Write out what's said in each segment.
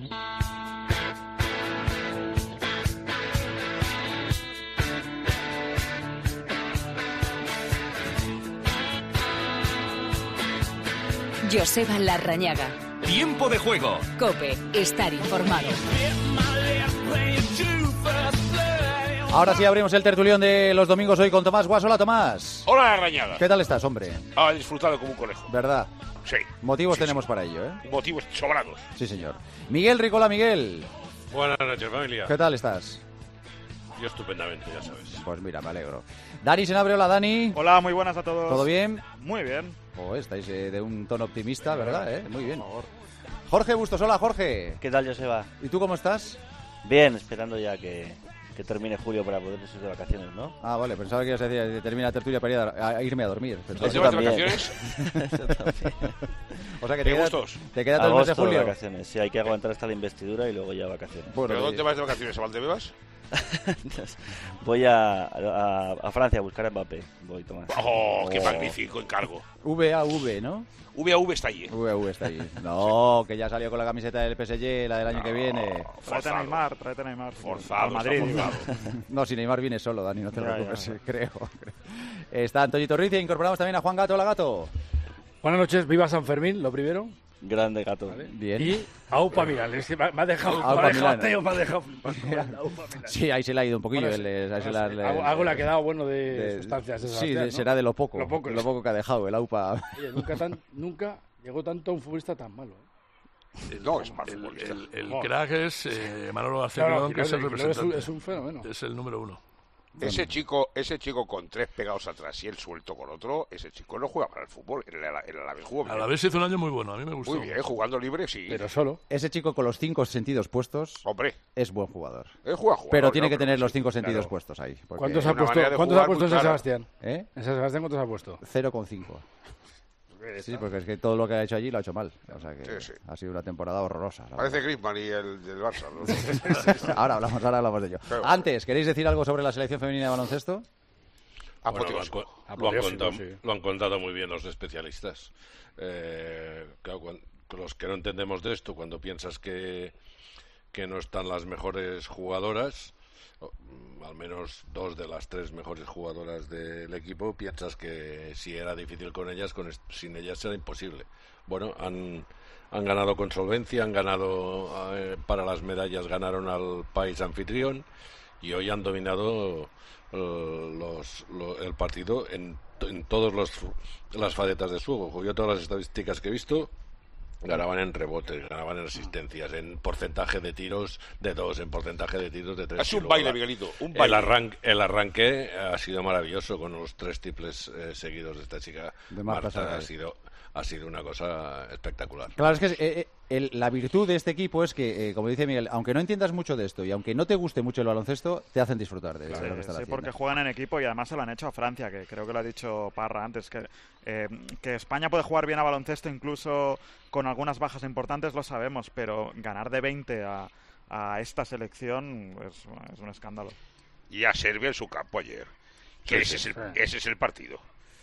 Joseba Larrañaga. Tiempo de juego. COPE. Estar informado. Ahora sí abrimos el tertulión de los domingos hoy con Tomás Guas. Hola, Tomás. Hola, Larrañaga. ¿Qué tal estás, hombre? Ha disfrutado como un conejo. ¿Verdad? Sí. Motivos Sí, tenemos sí. para ello, ¿eh? Motivos sobrados. Sí, señor. Miguel Ricola, Miguel. Buenas noches, familia. ¿Qué tal estás? Yo estupendamente, ya sabes. Pues mira, me alegro. Dani Senabre, hola, Dani. Hola, muy buenas a todos. ¿Todo bien? Muy bien. Oh, estáis de un tono optimista, ¿verdad? Muy bien. Por favor. Jorge Bustos, hola, Jorge. ¿Qué tal, Joseba? ¿Y tú cómo estás? Bien, esperando ya que termine julio para poder irse de vacaciones, ¿no? Ah, vale, pensaba que ibas a decir que termina la tertulia para ir a irme a dormir. ¿Te vas de vacaciones? Eso también. O sea que ¿Qué gustos? te queda todo el mes de Agosto julio. de vacaciones, sí, hay que aguantar hasta la investidura y luego ya vacaciones. Bueno, ¿Pero dónde vas de vacaciones? ¿A Valdebebas? Voy a Francia a buscar a Mbappé. Voy, Tomás. ¡Oh, qué magnífico encargo! VAV, ¿no? VAV está allí. VAV está ahí. No, que ya salió con la camiseta del PSG, la del año que viene. Tráete a Neymar. Forzado, Al Madrid. está forzado. No, si Neymar viene solo, Dani, no te Ya, preocupes, ya. creo. Está Antoñito Ruiz y incorporamos también a Juan Gato. Hola, Gato. Buenas noches, viva San Fermín, lo primero. Grande gato. ¿Vale? Bien. Y Aupa Milán, es que me ha dejado, Aupa me ha dejado Milán. Teo, me ha dejado flipando. Aupa Milán. Sí, ahí se le ha ido un poquillo. Bueno, ahí se la- algo le ha quedado bueno de sustancias. De Sí, Sebastián, ¿no? será de lo poco, Lo poco, lo poco que ha dejado el AUPA. Oye, nunca llegó tanto a un futbolista tan malo. No, es más futbolista. El Oh. crack es Manolo García Claro, Quirón, que es el Quirón representante. es un fenómeno. Es el número uno. Ese chico con 3 pegados atrás y él suelto con otro, ese chico no juega para el fútbol. El Alavés jugó A bien. la vez hizo un año muy bueno, a mí me gustó. Muy bien, jugando libre, sí. Pero solo. Ese chico con los 5 sentidos puestos Hombre, es buen jugador. él juega jugador, Pero tiene ¿no? que tener los sí, 5 sentidos claro. puestos ahí. porque- ¿Cuántos ha una manera de puesto en jugar San muy clara. Sebastián? ¿Eh? ¿En San Sebastián cuántos ha puesto? 0,5. Sí, porque es que todo lo que ha hecho allí lo ha hecho mal. O sea que Sí, sí. ha sido una temporada horrorosa. la Parece verdad. Griezmann y el del Barça. ¿no? Ahora hablamos de ello. Pero- Antes, ¿queréis decir algo sobre la selección femenina de baloncesto? Bueno, Apoteósico. Apoteósico, sí. lo han contado muy bien los especialistas. Claro, los que no entendemos de esto, cuando piensas que no están las mejores jugadoras, al menos 2 de las 3 mejores jugadoras del equipo, piensas que si era difícil con ellas, sin ellas era imposible. Bueno, han ganado con solvencia, han ganado para las medallas, ganaron al país anfitrión y hoy han dominado el partido en todas las facetas de su juego. Yo todas las estadísticas que he visto ganaban en rebotes, ganaban en asistencias, en porcentaje de tiros de 2, en porcentaje de tiros de 3. Ha sido un baile, Miguelito, un baile. El arranque ha sido maravilloso con los 3 triples seguidos de esta chica. De Marta Marta Sáenz. ha sido una cosa espectacular. Claro, es que la virtud de este equipo es que, como dice Miguel, aunque no entiendas mucho de esto y aunque no te guste mucho el baloncesto, te hacen disfrutar de lo que están Sí, haciendo. porque juegan en equipo y además se lo han hecho a Francia, que creo que lo ha dicho Parra antes, que España puede jugar bien a baloncesto incluso con algunas bajas importantes, lo sabemos, pero ganar de 20 a esta selección es un escándalo. Y a Serbia en su campo ayer. Que ese es el partido.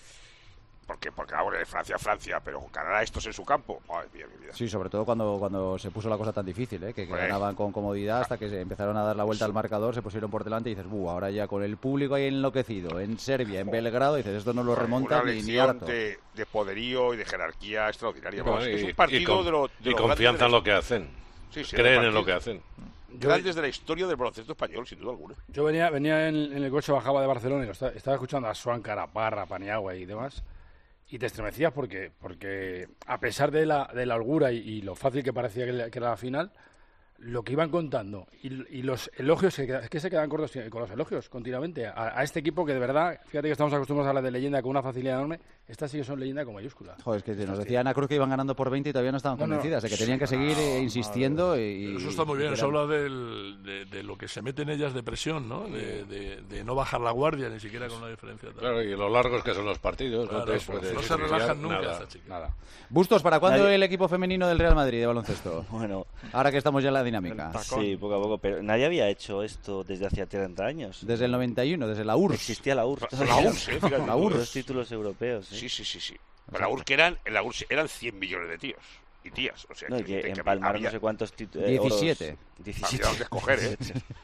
Porque ahora es Francia, pero ganar a estos en su campo. Ay, mía, mi vida. Sí, sobre todo cuando se puso la cosa tan difícil, que ganaban con comodidad hasta que se empezaron a dar la vuelta al marcador, se pusieron por delante y dices, ahora ya con el público ahí enloquecido, en Serbia, en Belgrado, dices, esto no lo remonta una ni lección harto. de poderío y de jerarquía extraordinaria. Bueno, Vamos, es y un partido de lo confianza en lo que hacen. Sí, Creen en lo que hacen. Grandes de la historia del baloncesto español, sin duda alguna. Yo venía en el coche, bajaba de Barcelona y estaba escuchando a Swan, Parra, Paniagua y demás. Y te estremecías porque a pesar de la holgura y lo fácil que parecía que era la final, lo que iban contando y los elogios, que se quedan cortos con los elogios continuamente a este equipo que de verdad, fíjate que estamos acostumbrados a hablar de leyenda con una facilidad enorme, estas sí que son leyenda con mayúscula. Joder, es que nos decía Ana Cruz que iban ganando por 20 y todavía no estaban convencidas, de que tenían que seguir insistiendo. Eso está muy bien, eso habla de lo que se mete en ellas de presión, ¿no? De no bajar la guardia, ni siquiera con una diferencia tal. Claro, y lo largos que son los partidos. Claro, no se relajan nunca esta chica. Nada. Bustos, ¿para cuándo el equipo femenino del Real Madrid de baloncesto? Bueno, ahora que estamos ya en la dinámica. Sí, poco a poco, pero nadie había hecho esto desde hace 30 años. Desde el 91, desde la URSS. Existía la URSS. La URSS, fíjate. La URSS. 2 títulos europeos. Sí. La URSS eran 100 millones de tíos. y tías. O sea, No, y que que empalmar había- no sé cuántos 17. 17. Había donde escoger, ¿eh?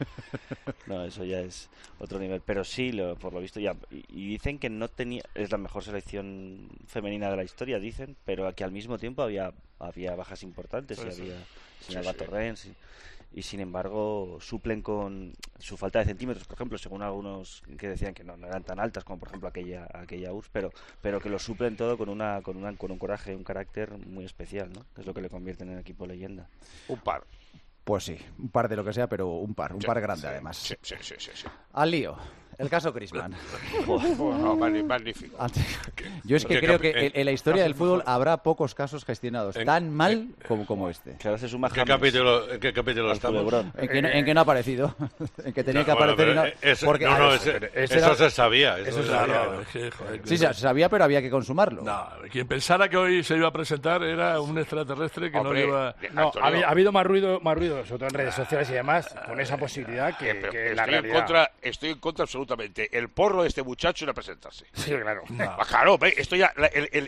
No, eso ya es otro nivel. Pero sí, por lo visto ya. Y dicen que no tenía. Es la mejor selección femenina de la historia, dicen. Pero que al mismo tiempo había bajas importantes. Sí, y sí. había Sí, sin Alba sí. Torrens. Y sin embargo, suplen con su falta de centímetros, por ejemplo, según algunos que decían que no eran tan altas como, por ejemplo, aquella URSS, pero que lo suplen todo con un coraje, un carácter muy especial, ¿no? Que es lo que le convierte en el equipo leyenda. Un par. Pues sí, un par de lo que sea, pero un par grande Sí, además. Sí. Al lío, el caso Griezmann. No, magnífico. Yo es que ¿Qué creo capi- que en la historia del fútbol habrá pocos casos gestionados tan mal como este. Que ahora se suma ¿En qué James capítulo al estamos? culebrón. En que no ha aparecido, en que tenía que Bueno, aparecer y pero no. eso, porque, no, ese eso era- se sabía. Eso se se sabía. sabía. Claro, es que, joder, sí, se sabía, pero había que consumarlo. No, quien pensara que hoy se iba a presentar era un extraterrestre que Hombre, no lleva... No, Antonio, ha habido más ruido, sobre todo en redes sociales y demás, con esa posibilidad que, pero que la estoy en realidad. estoy en contra absolutamente. El porro de este muchacho era presentarse. Sí, claro. Ah, claro, ve, esto ya,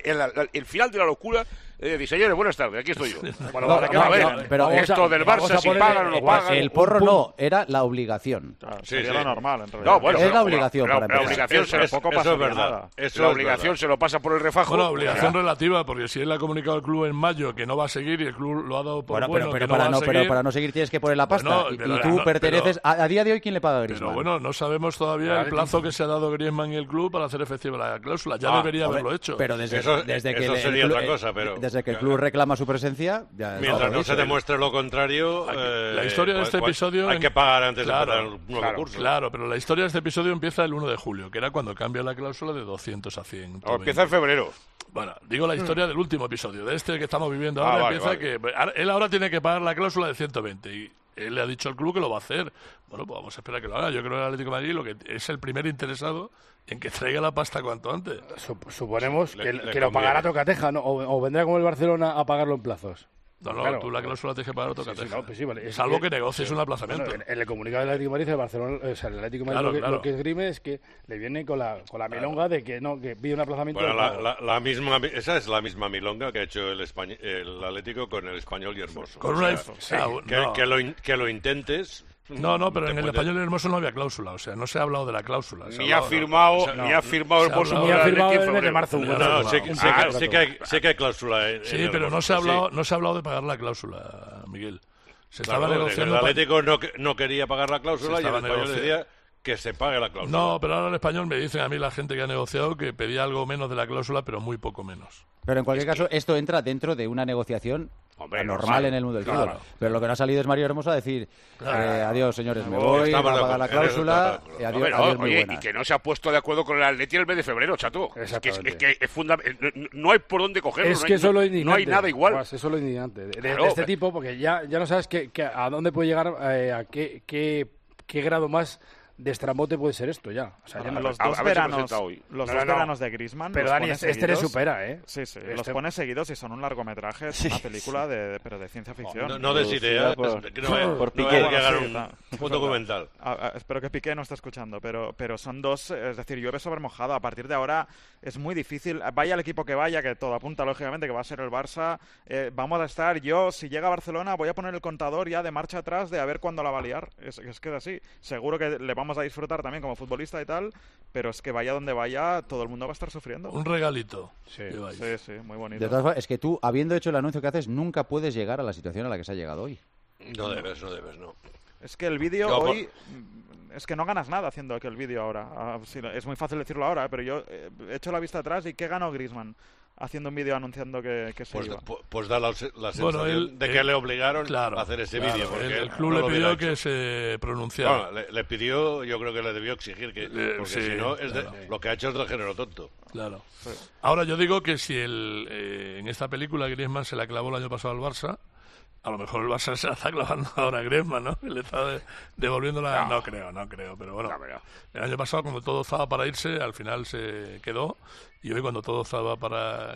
el final de la locura. Señores, buenas tardes, aquí estoy yo. Bueno, No, vale, no, a ver, no, pero esto del vamos Barça, a si poner- pagan o no pagan. El porro no, era la obligación. Claro, Sí, sería sí. lo normal, en realidad. No, bueno, Es pero la obligación, la para empezar. obligación se Eso Tampoco es pasaría verdad. nada. Eso la es obligación verdad. se lo pasa por el refajo. Bueno, obligación Ya. relativa, porque si él ha comunicado al club en mayo que no va a seguir y el club lo ha dado por bueno, que no va a seguir, para no seguir tienes que poner la pasta. Bueno, y pero- tú no, perteneces. pero- A día de hoy, ¿quién le paga a Griezmann? pero bueno, no sabemos todavía el plazo que se ha dado Griezmann y el club para hacer efectiva la cláusula. Ya debería haberlo hecho. Pero desde Eso- que eso el sería club, otra cosa, pero- desde que el club reclama su presencia, ya Mientras no se dicho. demuestre lo contrario, La historia de este episodio hay en- que pagar antes Claro, de empezar un nuevo curso. Claro, pero la historia de este episodio empieza el 1 de julio, que era cuando cambia la cláusula de 200 a 100. No, empieza en febrero. Bueno, digo la historia del último episodio, de este que estamos viviendo Ah, ahora. vale, Empieza vale. que él ahora tiene que pagar la cláusula de 120 y él le ha dicho al club que lo va a hacer. Bueno, pues vamos a esperar que lo haga. Yo creo que el Atlético de Madrid lo que es el primer interesado en que traiga la pasta cuanto antes. Suponemos Le que lo conviene. pagará Tocateja, ¿no? O vendrá como el Barcelona a pagarlo en plazos. No, no, Claro. tú la cláusula tienes que pagar otro Sí, cateja. no, pues sí, vale. Salvo que negocies un aplazamiento. Bueno, en el comunicado del Atlético de Madrid, el Barcelona, o sea, el Atlético de Madrid Claro, claro. lo que esgrime es que le viene con la milonga de que no, que pide un aplazamiento. Bueno, de pago. la misma, esa es la misma milonga que ha hecho el Atlético con el Español y Hermoso. Con O una sea, no. que lo intentes. No, pero te en el puede- Español y Hermoso no había cláusula, o sea, no se ha hablado de la cláusula. Se Ni ha ha hablado- firmado, o sea, ni ha firmado el se ha bolso hablado- Ni ha por el firmado Atleti el en mes de febrero. marzo. No, no, sé contrato. que hay cláusula en Sí, el pero no Hermoso, se ha sí. hablado, no se ha hablado de pagar la cláusula, Miguel. Se Claro, estaba negociando. el Atlético no quería pagar la cláusula Se y el estaba Español negociando. decía que se pague la cláusula. No, pero ahora en español me dicen a mí la gente que ha negociado que pedía algo menos de la cláusula, pero muy poco menos. Pero en cualquier caso, esto entra dentro de una negociación Hombre, normal en el mundo del fútbol. Claro. Pero lo que no ha salido es Mario Hermoso a decir adiós, señores, me Estamos voy, de va a pagar acuerdo, la en eso cláusula estamos de acuerdo. y adiós, Hombre, no, adiós muy oye, buenas. y que no se ha puesto de acuerdo con el Atleti el mes de febrero, chato. Exactamente. Es que es fundamental. No hay por dónde cogerlo. Es no que hay, eso es lo no indignante. hay nada igual. Pues eso es lo indignante. De Claro, este tipo, porque ya no sabes a dónde puede llegar, a qué grado más de estrambote puede ser esto ya. O sea, ya no- Los a dos ver si veranos, presenta hoy. los No, dos no. veranos de Griezmann. Pero los Dani, pone este le seguidos. supera, ¿eh? Sí, sí, los Este- pone seguidos y son un largometraje. Es una película pero de ciencia ficción. No des ideas, Por- que no vaya por no Piqué. vaya a llegar Sí, un está. documental. Espero que Piqué no esté escuchando, pero son dos, es decir, llueve sobre mojado. A partir de ahora es muy difícil. Vaya el equipo que vaya, que todo apunta lógicamente que va a ser el Barça. Vamos a estar, si llega a Barcelona, voy a poner el contador ya de marcha atrás de a ver cuándo la va a liar. Es que es así. Seguro que le vamos a disfrutar también como futbolista y tal, pero es que vaya donde vaya, todo el mundo va a estar sufriendo. Un regalito. Sí. Lleváis. Sí, sí, muy bonito. De todas formas, es que tú, habiendo hecho el anuncio que haces, nunca puedes llegar a la situación a la que se ha llegado hoy. No debes, no. Es que el vídeo No, hoy... Es que no ganas nada haciendo aquel vídeo ahora. Sí, es muy fácil decirlo ahora, pero yo he hecho la vista atrás y ¿qué ganó Griezmann haciendo un vídeo anunciando que se iba? Pues da la sensación Bueno, él- de que le obligaron claro, a hacer ese claro, vídeo. Porque el club no le lo hubiera pidió que hecho. se pronunciara. Bueno, le pidió, yo creo que le debió exigir, porque sí, si no, claro. lo que ha hecho es de género tonto. Claro. Ahora yo digo que si en esta película Griezmann se la clavó el año pasado al Barça, a lo mejor el Barça se la está clavando ahora a Griezmann, ¿no? Que le está devolviendo la... No creo, pero bueno. El año pasado cuando todo estaba para irse, al final se quedó, y hoy cuando todo estaba para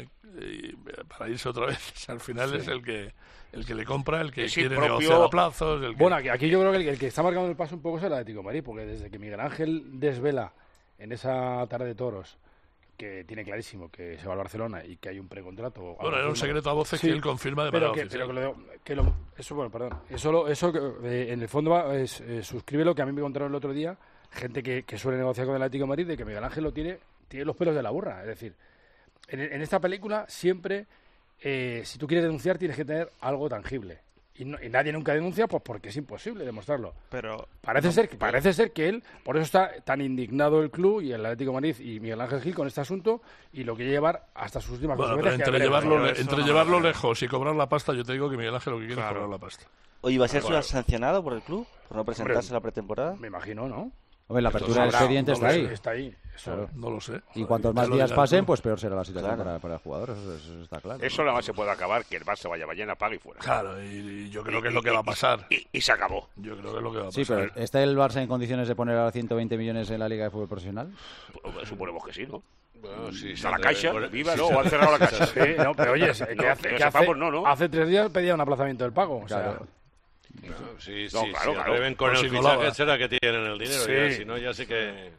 irse otra vez, al final es el que le compra, el que Es quiere impropio. negociar a plazos. El que... Bueno, aquí yo creo que el que está marcando el paso un poco es el Atlético de Madrid, porque desde que Miguel Ángel desvela en esa tarde de toros que tiene clarísimo que se va al Barcelona y que hay un precontrato. Bueno, era un secreto a voces sí, que él confirma de manera pero oficial. Eso en el fondo suscribe lo que a mí me contaron el otro día, gente que suele negociar con el Atlético de Madrid, de que Miguel Ángel tiene los pelos de la burra. Es decir, en esta película siempre, si tú quieres denunciar, tienes que tener algo tangible. Y nadie nunca denuncia, pues porque es imposible demostrarlo. Pero parece ser que él, por eso está tan indignado el club y el Atlético de Madrid y Miguel Ángel Gil con este asunto, y lo quiere llevar hasta sus últimas consecuencias. Entre llevarlo lejos y cobrar la pasta, yo te digo que Miguel Ángel lo que quiere es cobrar la pasta. Oye, ¿va a ser sancionado por el club por no presentarse a la pretemporada? Me imagino, ¿no? Hombre, la apertura del expediente está ahí. Está ahí. Claro. No lo sé. Y cuantos más días pasen, pues peor será la situación para el jugador. Eso está claro. Eso nada más se puede acabar, que el Barça vaya mañana, pague y fuera. Claro, y yo creo que es lo que va a pasar. Y se acabó. Yo creo que es lo que va a Sí, pasar. pero ¿está el Barça en condiciones de poner ahora 120 millones en la Liga de Fútbol Profesional? Pues suponemos que sí, ¿no? Bueno, sí, a la Caixa, viva, ¿no? O han cerrado la Caixa. Sí, no, pero oye, hace 3 días pedía un aplazamiento del pago. Claro. O sea, si claro. atreven con el fichaje será que tienen el dinero. Sí. Ya, si no, ya sé que...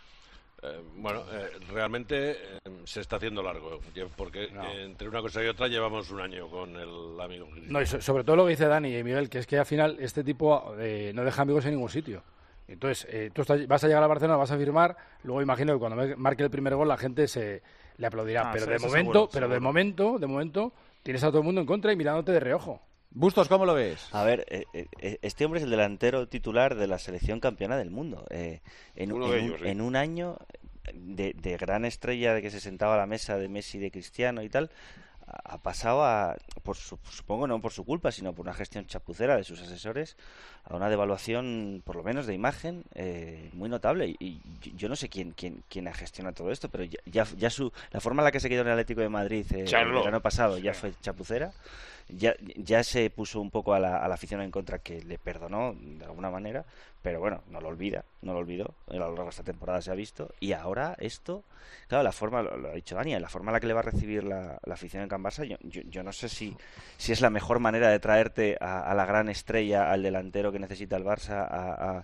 realmente se está haciendo largo, porque entre una cosa y otra llevamos un año con el amigo Gris. No, y sobre todo lo que dice Dani y Miguel, que es que al final este tipo no deja amigos en ningún sitio. Entonces, tú vas a llegar a Barcelona, vas a firmar, luego imagino que cuando marque el primer gol la gente le aplaudirá. Pero de momento tienes a todo el mundo en contra y mirándote de reojo. Bustos, ¿cómo lo ves? A ver, este hombre es el delantero titular de la selección campeona del mundo. En un año de gran estrella de que se sentaba a la mesa de Messi, de Cristiano y tal, ha pasado supongo no por su culpa, sino por una gestión chapucera de sus asesores, a una devaluación, por lo menos de imagen, muy notable. Y yo no sé quién ha gestionado todo esto, pero la forma en la que se quedó en el Atlético de Madrid el verano pasado ya fue chapucera. Ya se puso un poco a la afición en contra, que le perdonó de alguna manera, pero bueno, no lo olvidó, a lo largo de esta temporada se ha visto, y ahora esto, claro, la forma, lo ha dicho Dani, la forma en la que le va a recibir la afición en Can Barça, yo no sé si es la mejor manera de traerte a la gran estrella, al delantero que necesita el Barça,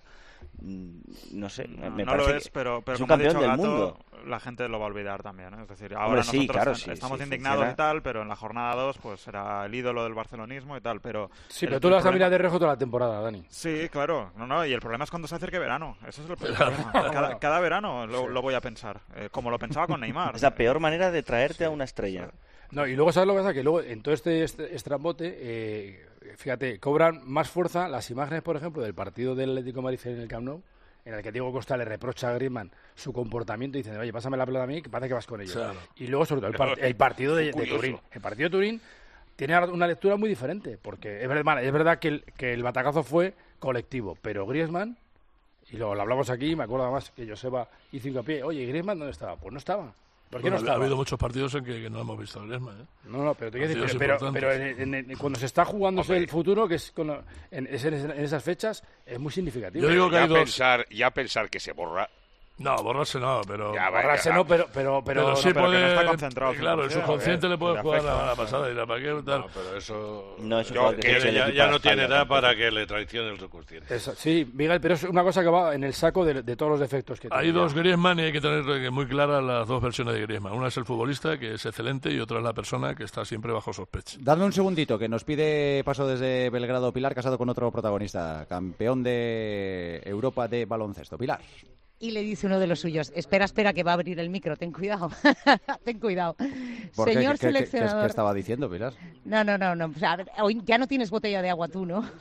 no sé, me no parece lo es, pero es un como ha campeón dicho del Gato, mundo. La gente lo va a olvidar también, ¿no? Es decir, ahora Hombre, nosotros claro, estamos sí, indignados funciona. y tal, pero en la jornada 2 pues será el ídolo del barcelonismo y tal, pero... Sí, pero tú lo vas a mirar de reojo toda la temporada, Dani. Sí, claro, y el problema es cuando se acerque verano, ese es el problema. Cada verano lo voy a pensar, como lo pensaba con Neymar. Es la peor manera de traerte a una estrella. No, y luego, ¿sabes lo que pasa? Que luego, en todo este estrambote, fíjate, cobran más fuerza las imágenes, por ejemplo, del partido del Atlético de Madrid en el Camp Nou, en el que Diego Costa le reprocha a Griezmann su comportamiento y dice, oye, pásame la pelota a mí, que parece que vas con ellos. Claro. Y luego, sobre todo, el partido de Turín. El partido de Turín tiene una lectura muy diferente, porque es verdad que el batacazo fue colectivo, pero Griezmann, y lo hablamos aquí, me acuerdo además que Joseba hizo hincapié, oye, ¿Griezmann dónde estaba? Pues no estaba. ¿Por qué no estaba? Ha habido muchos partidos en que no hemos visto a Griezmann, ¿eh? No, pero te quiero decir, pero cuando se está jugándose el futuro, que es en esas fechas, es muy significativo. Yo digo que ya pensar que se borra. No, borrarse no, pero... Borrarse no, pero sí pero puede... que no está concentrado. Claro, el subconsciente le puede jugar la pasada. ¿Para qué tal? No, pero eso... No, eso ya no tiene edad para que le traicione el subconsciente. Sí, Miguel, pero es una cosa que va en el saco de todos los defectos que tiene. Hay dos Griezmann y hay que tener muy claras las dos versiones de Griezmann. Una es el futbolista, que es excelente, y otra es la persona que está siempre bajo sospecha. Dadme un segundito, que nos pide paso desde Belgrado Pilar, casado con otro protagonista, campeón de Europa de baloncesto. Pilar. Y le dice uno de los suyos, espera, que va a abrir el micro, ten cuidado, ten cuidado. Señor seleccionador... ¿Qué estaba diciendo, Pilar? No. O sea, hoy ya no tienes botella de agua tú, ¿no?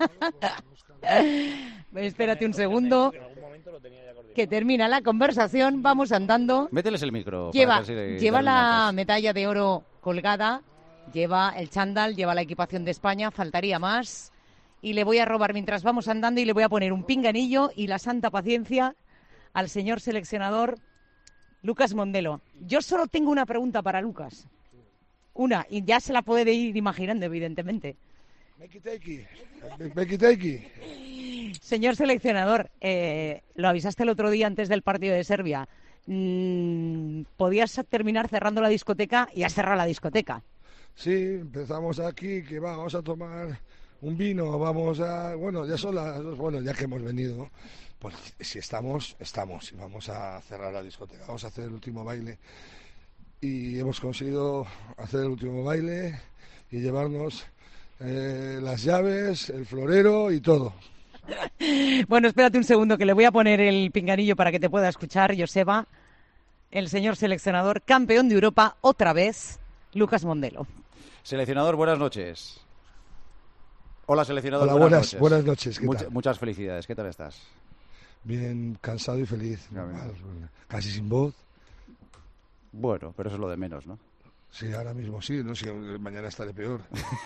Espérate un segundo, que termina la conversación, vamos andando. Mételes el micro. Lleva la medalla de oro colgada, lleva el chándal, lleva la equipación de España, faltaría más. Y le voy a robar mientras vamos andando y le voy a poner un pinganillo y la santa paciencia al señor seleccionador Lucas Mondelo. Yo solo tengo una pregunta para Lucas. Una, y ya se la puede ir imaginando, evidentemente. Señor seleccionador, lo avisaste el otro día antes del partido de Serbia. Podías terminar cerrando la discoteca y has cerrado la discoteca. Sí, empezamos aquí, vamos a tomar un vino, vamos a... Bueno, ya son las... Bueno, ya que hemos venido, pues si estamos, estamos. Y vamos a cerrar la discoteca, vamos a hacer el último baile. Y hemos conseguido hacer el último baile y llevarnos las llaves, el florero y todo. Bueno, espérate un segundo que le voy a poner el pinganillo para que te pueda escuchar, Joseba. El señor seleccionador, campeón de Europa otra vez, Lucas Mondelo. Seleccionador, buenas noches. Hola, seleccionador. Hola, buenas noches. ¿Qué tal? Muchas felicidades. ¿Qué tal estás? Bien, cansado y feliz. Casi sin voz. Bueno, pero eso es lo de menos, ¿no? Sí, ahora mismo sí, no sé, mañana estaré peor.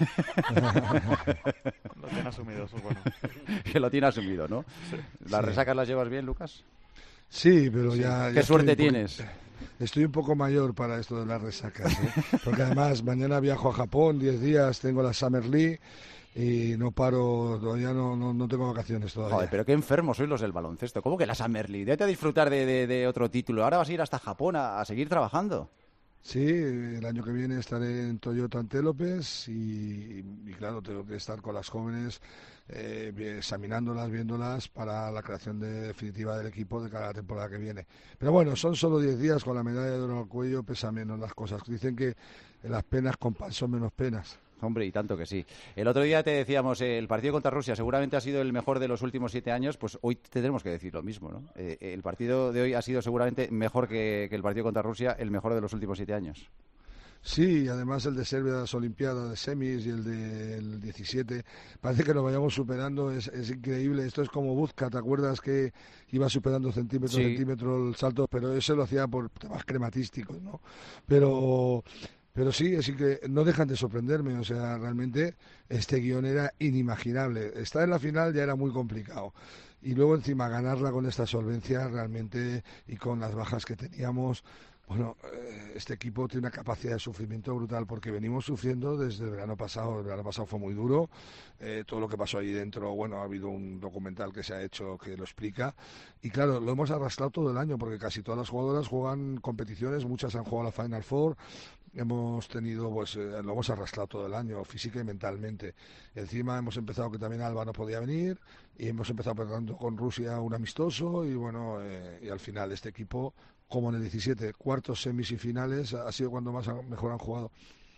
Lo tiene asumido, eso es bueno. Que lo tiene asumido, ¿no? Sí. ¿Las resacas las llevas bien, Lucas? Sí, pero ya... ¿Qué suerte tienes? Estoy un poco mayor para esto de las resacas, ¿eh? Porque además mañana viajo a Japón, 10 días, tengo la Summer League y no paro, todavía no tengo vacaciones todavía. Joder, pero qué enfermos sois los del baloncesto. ¿Cómo que la Summer League? Vete a disfrutar de otro título. Ahora vas a ir hasta Japón a seguir trabajando. Sí, el año que viene estaré en Toyota Antelopes y claro, tengo que estar con las jóvenes examinándolas, viéndolas para la creación definitiva del equipo de cada temporada que viene. Pero bueno, son solo 10 días con la medalla de oro al cuello, pesa menos las cosas. Dicen que las penas con pan son menos penas. Hombre, y tanto que sí. El otro día te decíamos, el partido contra Rusia seguramente ha sido el mejor de los últimos 7 años, pues hoy tendremos que decir lo mismo, ¿no? El partido de hoy ha sido seguramente mejor que el partido contra Rusia, el mejor de los últimos 7 años. Sí, y además el de Serbia de las Olimpiadas de semis y el del 17, parece que lo vayamos superando, es increíble. Esto es como Buzka, ¿te acuerdas que iba superando centímetro el salto? Pero eso lo hacía por temas crematísticos, ¿no? Pero sí, es que no dejan de sorprenderme, o sea, realmente este guión era inimaginable. Estar en la final ya era muy complicado. Y luego encima ganarla con esta solvencia realmente y con las bajas que teníamos. Bueno, este equipo tiene una capacidad de sufrimiento brutal porque venimos sufriendo desde el verano pasado. El verano pasado fue muy duro. Todo lo que pasó ahí dentro, bueno, ha habido un documental que se ha hecho que lo explica. Y claro, lo hemos arrastrado todo el año porque casi todas las jugadoras juegan competiciones, muchas han jugado la Final Four. Hemos tenido, pues, lo hemos arrastrado todo el año, física y mentalmente. Encima hemos empezado que también Alba no podía venir y hemos empezado perdiendo con Rusia un amistoso y bueno, y al final este equipo, como en el 17, cuartos, semis y finales, ha sido cuando mejor han jugado.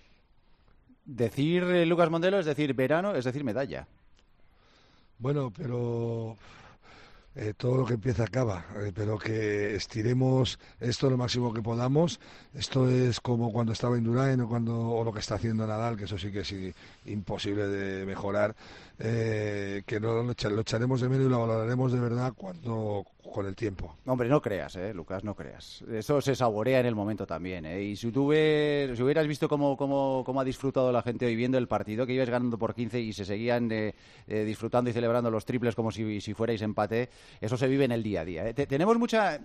Decir Lucas Mondelo es decir verano, es decir medalla. Bueno, pero... todo lo que empieza acaba, pero que estiremos esto lo máximo que podamos. Esto es como cuando estaba Indurain o lo que está haciendo Nadal, que eso sí que es imposible de mejorar, que lo echaremos de menos y lo valoraremos de verdad con el tiempo. Hombre, no creas, Lucas, no creas. Eso se saborea en el momento también, Y si hubieras visto cómo ha disfrutado la gente hoy viendo el partido, que ibas ganando por 15 y se seguían disfrutando y celebrando los triples como si fuerais empate, eso se vive en el día a día. Tenemos muchas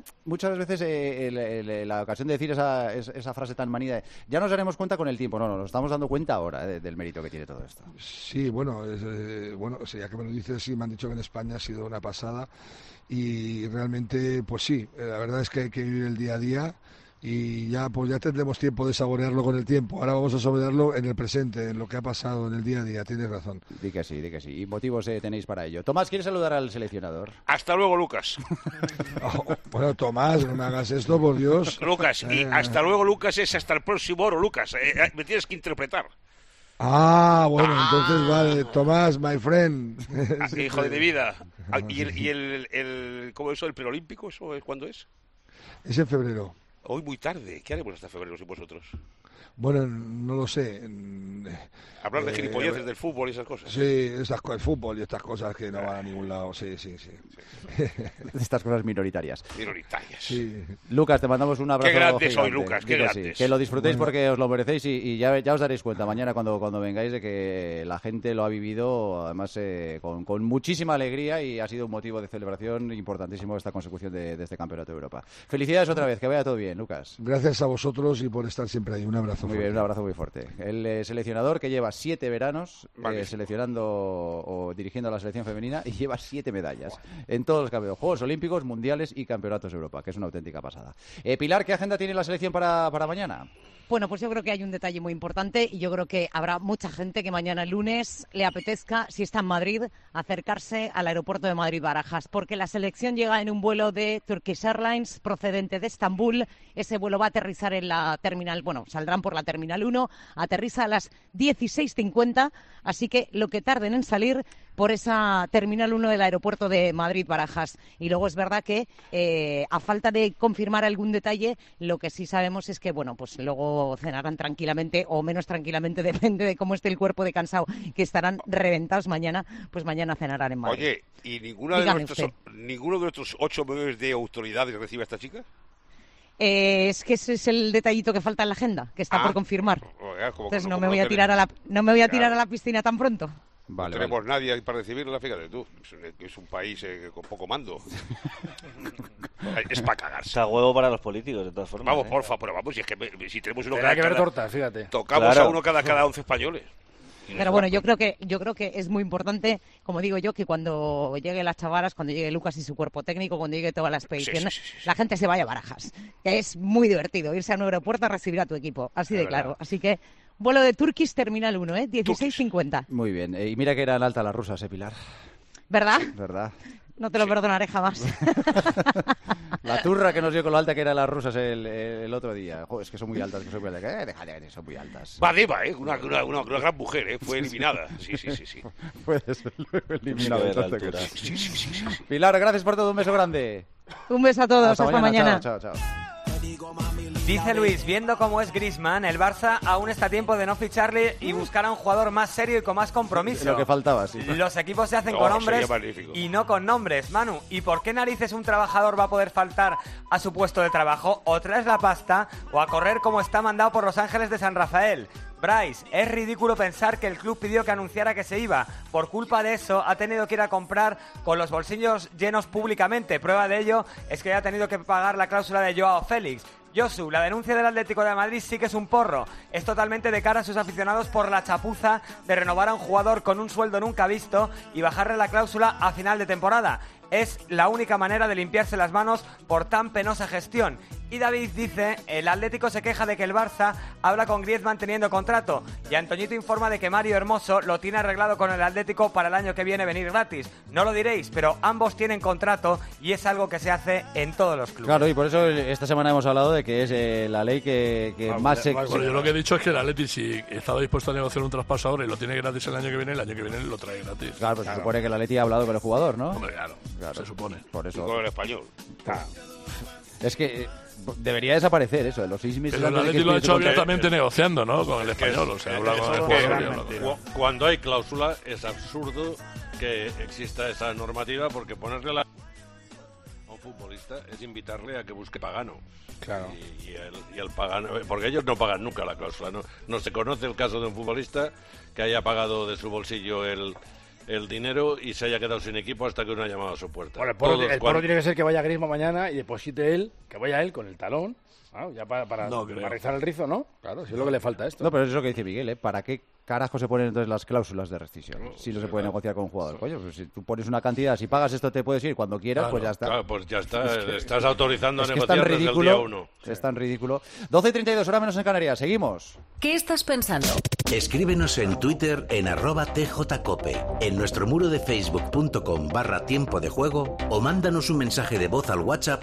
veces la ocasión de decir esa frase tan manida, ya nos daremos cuenta con el tiempo. No, nos estamos dando cuenta ahora del mérito que tiene todo esto. Sí, bueno, o sea, ya que me lo dices, sí, me han dicho que en España ha sido una pasada y realmente, pues sí, la verdad es que hay que vivir el día a día y ya tendremos tiempo de saborearlo con el tiempo. Ahora vamos a saborearlo en el presente, en lo que ha pasado en el día a día. Tienes razón. Di que sí. Y motivos tenéis para ello. Tomás, ¿quieres saludar al seleccionador? Hasta luego, Lucas. Bueno, Tomás, no me hagas esto, por Dios. Lucas, y hasta luego, Lucas, es hasta el próximo oro, Lucas. Me tienes que interpretar. Bueno, entonces vale, Tomás, my friend. Hijo de mi vida. ¿Y el cómo es eso, el preolímpico? ¿Eso es cuándo es? Es en febrero. Hoy muy tarde. ¿Qué haremos hasta febrero sin vosotros? Bueno, no lo sé. Hablar de gilipolleces del fútbol y esas cosas. Sí, el fútbol y estas cosas que no van a ningún lado. Sí. Estas cosas minoritarias. Sí. Lucas, te mandamos un abrazo. Qué grande gigante. soy, Lucas, qué grande. Que lo disfrutéis porque os lo merecéis y ya os daréis cuenta mañana cuando vengáis de que la gente lo ha vivido, además con muchísima alegría y ha sido un motivo de celebración importantísimo esta consecución de este Campeonato de Europa. Felicidades otra vez, que vaya todo bien, Lucas. Gracias a vosotros y por estar siempre ahí. Un abrazo. Muy bien, un abrazo muy fuerte. El seleccionador que lleva 7 veranos seleccionando o dirigiendo a la selección femenina y lleva 7 medallas en todos los campeonatos, Juegos Olímpicos, Mundiales y Campeonatos de Europa, que es una auténtica pasada. Pilar, ¿qué agenda tiene la selección para mañana? Bueno, pues yo creo que hay un detalle muy importante y yo creo que habrá mucha gente que mañana lunes le apetezca, si está en Madrid, acercarse al aeropuerto de Madrid-Barajas, porque la selección llega en un vuelo de Turkish Airlines procedente de Estambul. Ese vuelo va a aterrizar en la terminal, bueno, saldrán por la terminal 1, aterriza a las 16:50, así que lo que tarden en salir por esa terminal 1 del aeropuerto de Madrid-Barajas. Y luego es verdad que, a falta de confirmar algún detalle, lo que sí sabemos es que, bueno, pues luego cenarán tranquilamente o menos tranquilamente, depende de cómo esté el cuerpo de cansado, que estarán reventados mañana, pues mañana cenarán en Madrid. Oye, ¿y ninguno de nuestros 8 millones de autoridades recibe a esta chica? Es que ese es el detallito que falta en la agenda, que está por confirmar. Entonces no me voy a tirar a la piscina tan pronto. No tenemos nadie ahí para recibirla, fíjate tú. Es un país con poco mando. Es para cagarse. Está huevo para los políticos, de todas formas. Vamos, porfa, pero vamos, si es que si tenemos uno Tendrá que ver tortas, fíjate. Tocamos a uno cada 11 españoles. Pero bueno, yo creo que es muy importante, como digo yo, que cuando lleguen las chavalas, cuando llegue Lucas y su cuerpo técnico, cuando llegue toda la expedición, la gente se vaya a Barajas. Que es muy divertido irse a un aeropuerto a recibir a tu equipo, así de claro. Así que vuelo de Turkish Terminal 1, 16:50. Muy bien. Y mira que eran altas las rusas, Pilar. ¿Verdad? ¿Verdad? No te lo perdonaré jamás. La turra que nos dio con lo alta que eran las rusas el otro día. Joder, es que son muy altas. Déjale, son muy altas. Badeva, una gran mujer, fue eliminada. Sí. Puede ser eliminada. Sí. Pilar, gracias por todo. Un beso grande. Un beso a todos. Hasta mañana. Chao. Dice Luis, viendo cómo es Griezmann, el Barça aún está a tiempo de no ficharle y buscar a un jugador más serio y con más compromiso. Lo que faltaba, sí. Los equipos se hacen con hombres y no con nombres. Manu, ¿y por qué narices un trabajador va a poder faltar a su puesto de trabajo? O traes la pasta o a correr como está mandado por Los Ángeles de San Rafael. Bryce, es ridículo pensar que el club pidió que anunciara que se iba. Por culpa de eso, ha tenido que ir a comprar con los bolsillos llenos públicamente. Prueba de ello es que ha tenido que pagar la cláusula de Joao Félix. Josu, la denuncia del Atlético de Madrid sí que es un porro. Es totalmente de cara a sus aficionados por la chapuza de renovar a un jugador con un sueldo nunca visto y bajarle la cláusula a final de temporada. Es la única manera de limpiarse las manos por tan penosa gestión. Y David dice, el Atlético se queja de que el Barça habla con Griezmann teniendo contrato. Y Antoñito informa de que Mario Hermoso lo tiene arreglado con el Atlético para el año que viene venir gratis. No lo diréis, pero ambos tienen contrato y es algo que se hace en todos los clubes. Claro, y por eso esta semana hemos hablado de que es la ley que más se... Bueno, yo lo que he dicho es que el Atlético, si estaba dispuesto a negociar un traspaso ahora y lo tiene gratis el año que viene lo trae gratis. Claro, pues se supone que el Atlético ha hablado con el jugador, ¿no? Hombre, claro, se supone. Por eso. Y con el español. Claro. Es que debería desaparecer eso, de los 6 meses. Pero el Atlético lo ha hecho abiertamente negociando, ¿no? Con el español, o sea, habla con el jugador. Cuando hay cláusula es absurdo que exista esa normativa porque ponerle a un futbolista es invitarle a que busque pagano. Claro. Y el pagano, porque ellos no pagan nunca la cláusula. No se conoce el caso de un futbolista que haya pagado de su bolsillo el dinero y se haya quedado sin equipo hasta que uno ha llamado a su puerta. Bueno, el porro tiene que ser que vaya Griezmann mañana y deposite él, que vaya él con el talón, ya para rizar el rizo, ¿no? Claro, si es lo que le falta a esto. No, pero eso es lo que dice Miguel, ¿para qué carajo se ponen entonces las cláusulas de rescisión? Si no se puede negociar con un jugador. Coño, pues si tú pones una cantidad, si pagas esto te puedes ir cuando quieras, pues ya está. Claro, pues ya está, estás autorizando a negociar desde el día 1. Es tan ridículo. 12:32, hora menos en Canarias, seguimos. ¿Qué estás pensando? Escríbenos en Twitter en @tjcope, en nuestro muro de facebook.com/tiempo de juego o mándanos un mensaje de voz al WhatsApp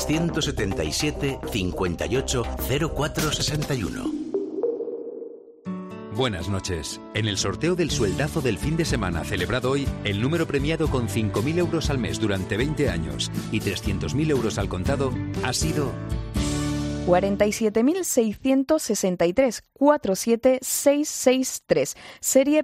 677 58 0461. Buenas noches. En el sorteo del sueldazo del fin de semana celebrado hoy, el número premiado con 5.000 euros al mes durante 20 años y 300.000 euros al contado ha sido 47.663 47663, serie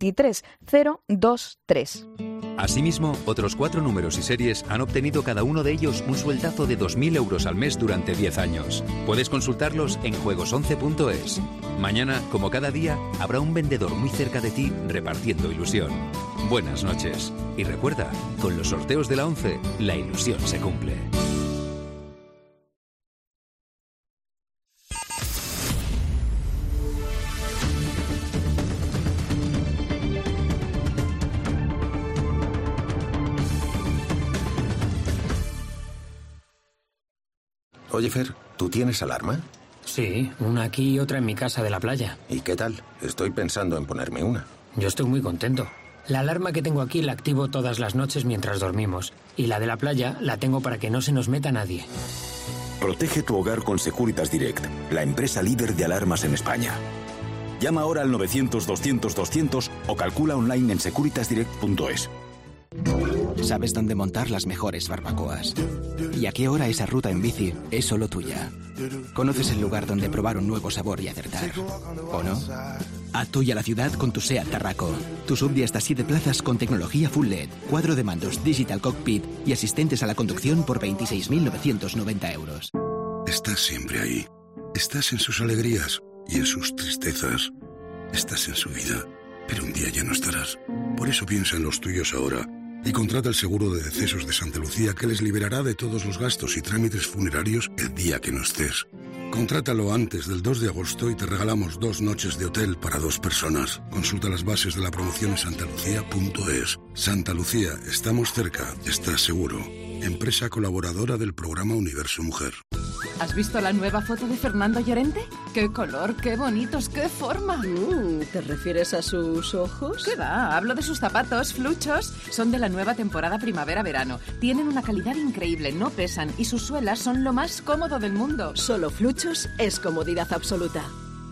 23023. Asimismo, otros 4 números y series han obtenido cada uno de ellos un sueldazo de 2.000 euros al mes durante 10 años. Puedes consultarlos en juegos11.es. Mañana, como cada día, habrá un vendedor muy cerca de ti repartiendo ilusión. Buenas noches. Y recuerda, con los sorteos de la 11, la ilusión se cumple. Oye, Fer, ¿tú tienes alarma? Sí, una aquí y otra en mi casa de la playa. ¿Y qué tal? Estoy pensando en ponerme una. Yo estoy muy contento. La alarma que tengo aquí la activo todas las noches mientras dormimos. Y la de la playa la tengo para que no se nos meta nadie. Protege tu hogar con Securitas Direct, la empresa líder de alarmas en España. Llama ahora al 900-200-200 o calcula online en securitasdirect.es. Sabes dónde montar las mejores barbacoas y a qué hora esa ruta en bici es solo tuya. Conoces el lugar donde probar un nuevo sabor y acertar, ¿o no? Haz tuya la ciudad con tu SEAT Tarraco. Tu sub de hasta 7 plazas con tecnología Full LED, cuadro de mandos, digital cockpit y asistentes a la conducción por 26.990 euros. Estás siempre ahí. Estás en sus alegrías y en sus tristezas. Estás en su vida, pero un día ya no estarás. Por eso piensa en los tuyos ahora y contrata el seguro de decesos de Santa Lucía, que les liberará de todos los gastos y trámites funerarios el día que no estés. Contrátalo antes del 2 de agosto y te regalamos 2 noches de hotel para 2 personas. Consulta las bases de la promoción en santalucía.es. Santa Lucía, estamos cerca, estás seguro. Empresa colaboradora del programa Universo Mujer. ¿Has visto la nueva foto de Fernando Llorente? ¡Qué color, qué bonitos, qué forma! ¿Te refieres a sus ojos? ¿Qué va? Hablo de sus zapatos, Fluchos. Son de la nueva temporada primavera-verano. Tienen una calidad increíble, no pesan y sus suelas son lo más cómodo del mundo. Solo Fluchos es comodidad absoluta.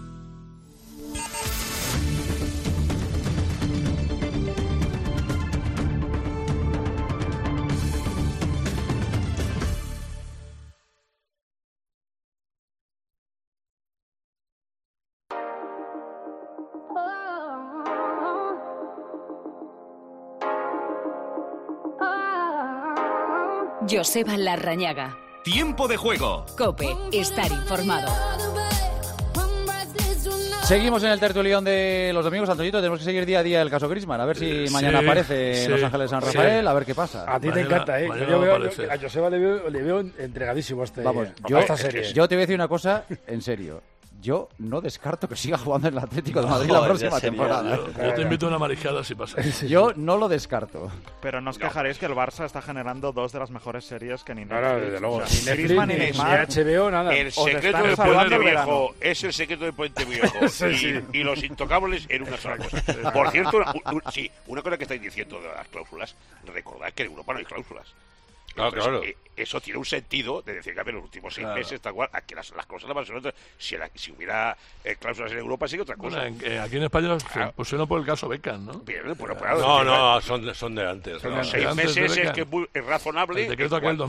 Joseba Larrañaga. Tiempo de juego. COPE. Estar informado. Seguimos en el tertulión de los domingos, Antoñito. Tenemos que seguir día a día el caso Griezmann. A ver si mañana aparece en Los Ángeles de San Rafael, a ver qué pasa. A ti te encanta, ¿eh? A Joseba le veo entregadísimo a esta serie. Yo te voy a decir una cosa, en serio. Yo no descarto que siga jugando en el Atlético de Madrid la próxima temporada. Yo te invito a una mariscada si pasa. Yo no lo descarto. Pero no os quejaréis que el Barça está generando 2 de las mejores series que ni Netflix. Claro, desde luego. O sea, ni Griezmann ni Neymar. Ni HBO, nada. El secreto del Puente Viejo es el secreto del Puente Viejo. Sí. Y los intocables en una sola cosa. Por cierto, una cosa que estáis diciendo de las cláusulas, recordad que en Europa no hay cláusulas. Entonces, claro. Eso tiene un sentido de decir que en los últimos 6 meses, tal cual, aquí las cosas van a ser otras. Si hubiera cláusulas en Europa, sería otra cosa. Bueno, aquí en España se pusieron por el caso Beckham, ¿no? Bien, no, son de antes. Los 6 meses es que es razonable. El decreto aquel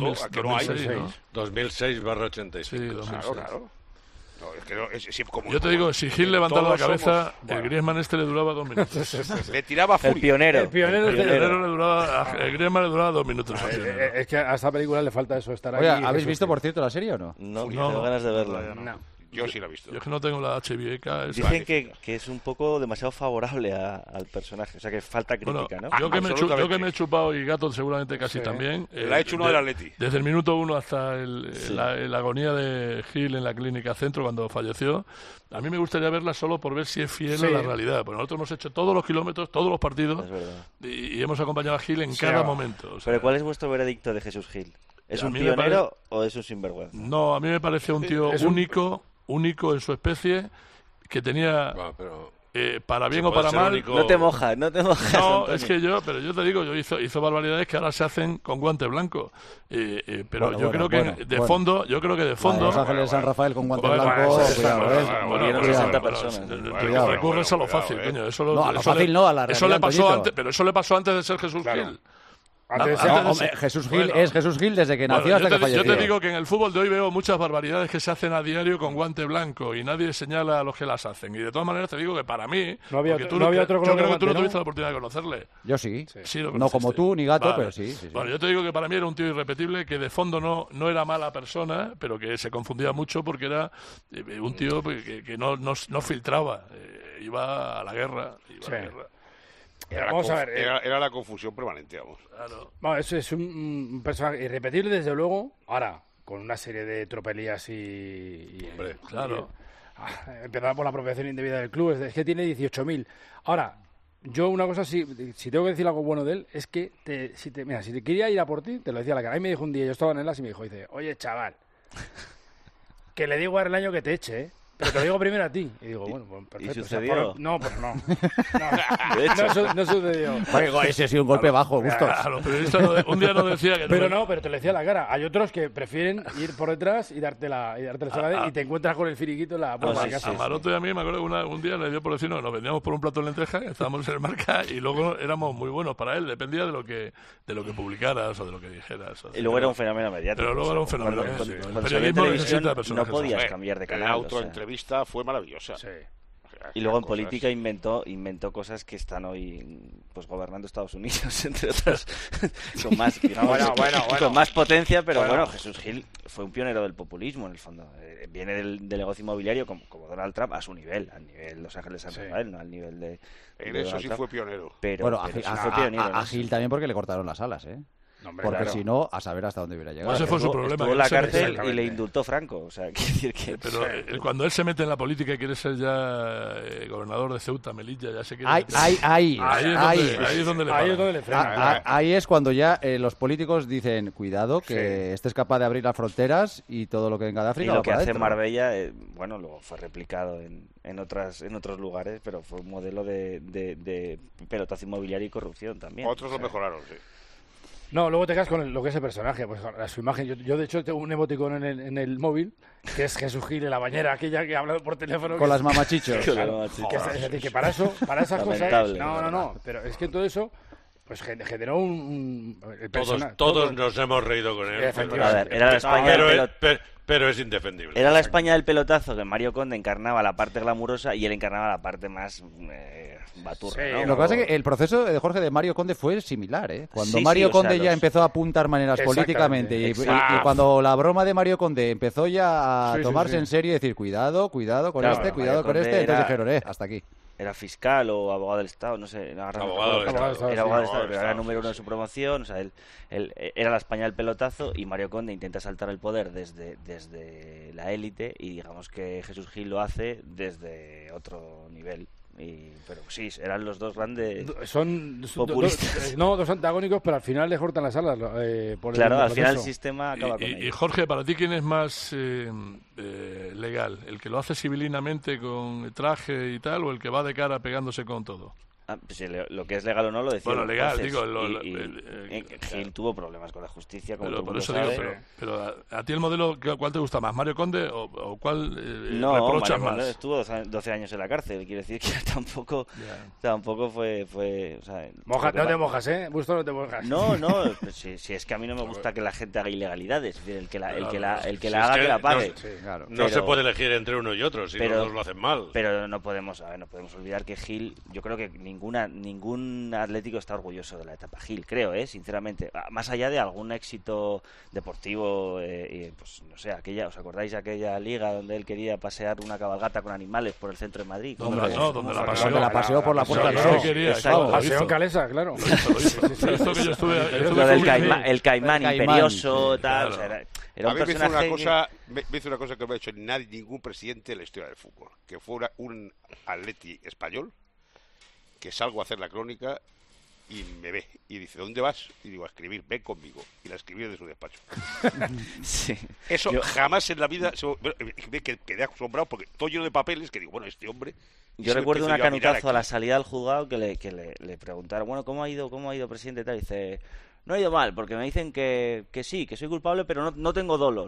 2006/85. Sí, 2006. Claro. No, es que yo te digo, si Gil levantaba la cabeza, el Griezmann le duraba 2 minutos. Le tiraba full. El pionero le duraba, el Griezmann le duraba 2 minutos. Es que a esta película le falta eso, estar Oye, ahí. ¿habéis visto, por cierto, la serie o no? No, tengo ganas de verla. No. Yo sí la he visto. Yo es que no tengo la HBK. Dicen que es un poco demasiado favorable al personaje, o sea que falta crítica, ¿no? Yo que me he chupado, y Gato seguramente casi también. La ha hecho uno del Atleti. Desde el minuto 1 hasta la agonía de Gil en la clínica Centro cuando falleció. A mí me gustaría verla solo por ver si es fiel a la realidad. Porque nosotros hemos hecho todos los kilómetros, todos los partidos y hemos acompañado a Gil en cada momento. O sea, pero ¿cuál es vuestro veredicto de Jesús Gil? ¿Es un pionero o es un sinvergüenza? No, a mí me parece un tío único en su especie, que tenía para bien o para mal. Único... No te mojas. No, es que yo te digo, hizo barbaridades que ahora se hacen con guante blanco. Pero yo creo que de fondo. Los Ángeles de San Rafael con guante blanco. Murieron 60 personas. Recurres a lo fácil, coño. No, a lo fácil no, a la realidad. Eso le pasó antes, pero eso le pasó antes de ser Jesús Gil. Jesús Gil es Jesús Gil desde que nació hasta que falleció. Yo te digo que en el fútbol de hoy veo muchas barbaridades que se hacen a diario con guante blanco y nadie señala a los que las hacen. Y de todas maneras te digo que para mí, no había otro yo creo que tú no tuviste la oportunidad de conocerle. Yo sí. No como tú ni Gato, pero sí. Bueno, yo te digo que para mí era un tío irrepetible, que de fondo no era mala persona, pero que se confundía mucho porque era un tío que no filtraba, iba a la guerra. Era la confusión permanente, vamos. Claro. Bueno, eso es un personaje irrepetible, desde luego. Ahora, con una serie de tropelías y hombre, claro. Empezaba por la apropiación indebida del club, es que tiene 18.000. Ahora, yo una cosa, si tengo que decir algo bueno de él, es que si te quería ir a por ti, te lo decía a la cara. A mí me dijo un día, yo estaba en el AS y me dijo, oye, chaval, que le digo el año que te eche, ¿eh? Pero te lo digo primero a ti. Y digo, bueno, pues perfecto. ¿Y sucedió? No, pues no. De hecho. No sucedió. Bueno, ese ha sido un golpe bajo, Bustos. A los periodistas un día nos decía que... Pero te lo decía a la cara. Hay otros que prefieren ir por detrás y darte la sala y te encuentras con el firiquito en la puerta de casa. A Maroto y a mí me acuerdo que un día le dio por decirnos que nos vendíamos por un plato de lentejas, estábamos en el Marca y luego éramos muy buenos para él. Dependía de lo que publicaras o de lo que dijeras. Y luego era un fenómeno mediático. Pero luego era un fenómeno. Cuando salía en televisión no podías cambiar de canal. La autoentrevista fue maravillosa. Sí. Y luego en política inventó cosas que están hoy pues gobernando Estados Unidos, entre otras, con más, digamos, con más potencia, pero bueno, Jesús Gil fue un pionero del populismo en el fondo. Viene del negocio inmobiliario como Donald Trump a su nivel, al nivel de Los Ángeles San Rafael, no al nivel de eso sí fue pionero. Pero a Gil también porque le cortaron las alas, ¿eh? No, hombre, porque claro. si no, a saber hasta dónde hubiera llegado. Ese fue su problema. Estuvo en la cárcel y le indultó Franco. O sea, quiere decir que... Pero cuando él se mete en la política y quiere ser ya gobernador de Ceuta, Melilla, ya se quiere... Ahí es donde le frena. Ahí es cuando ya los políticos dicen, cuidado, que este es capaz de abrir las fronteras y todo lo que venga de África. Y lo que hace en Marbella, bueno, luego fue replicado en otros lugares, pero fue un modelo de pelotazo inmobiliario y corrupción también. Otros lo mejoraron, sí. No, luego te quedas con lo que es el personaje, pues su imagen. Yo de hecho tengo un emoticón en el móvil, que es Jesús Gil en la bañera, aquella que ha hablado por teléfono. Con las mamachichos. Claro, es decir, que para esas cosas... No, pero es que todo eso pues generó Todos nos hemos reído con él. A ver, era la España pero es indefendible. Era la España del pelotazo, que Mario Conde encarnaba la parte glamurosa y él encarnaba la parte más baturra, ¿no? Lo que pasa es que el proceso de Jorge de Mario Conde fue similar, ¿eh? Cuando Mario Conde ya empezó a apuntar maneras políticamente y cuando la broma de Mario Conde empezó ya a tomarse en serio y decir cuidado con cuidado con este, entonces dijeron, hasta aquí. Era fiscal o abogado del Estado, no sé. Era abogado del Estado, pero era número 1 de su promoción. O sea, él era la España del pelotazo y Mario Conde intenta saltar el poder desde la élite y digamos que Jesús Gil lo hace desde otro nivel. Pero sí, eran los dos grandes populistas. Dos antagónicos, pero al les le cortan las alas. Al final el sistema acaba con ellos. Y Jorge, ¿para ti quién es más legal? ¿El que lo hace civilinamente con traje y tal o el que va de cara pegándose con todo? Pues lo que es legal o no lo decía. Bueno, legal, Gil tuvo problemas con la justicia, como pero por eso digo, pero a ti el modelo, ¿cuál te gusta más? ¿Mario Conde o cuál reprochas más? Conde estuvo 12 años en la cárcel, quiere decir que tampoco fue o sea, no te mojas, ¿eh? Busto, no te mojas. No, pues si es que a mí no me gusta que la gente haga ilegalidades, es decir, el que la haga que la pague. No se puede elegir entre uno y otro, si los dos lo hacen mal. Pero no podemos olvidar que Gil, yo creo que ningún atlético está orgulloso de la etapa Gil, creo, sinceramente, más allá de algún éxito deportivo, pues no sé, ¿os acordáis de aquella liga donde él quería pasear una cabalgata con animales por el centro de Madrid? Donde la paseó por la puerta del paseo en Calesa, claro. Lo del el caimán imperioso, tal. Era un personaje me hizo una cosa que no ha hecho ningún presidente en la historia del fútbol, que fuera un atleti español que salgo a hacer la crónica y me ve y dice, ¿dónde vas? Y digo, a escribir, ven conmigo. Y la escribí desde su despacho. Sí. Eso jamás en la vida me quedé asombrado porque todo lleno de papeles que digo, bueno, este hombre... Yo recuerdo una canutazo a la salida del juzgado que le preguntaron, bueno, ¿cómo ha ido presidente? Tal? Y dice... No ha ido mal, porque me dicen que sí, que soy culpable, pero no tengo dolo.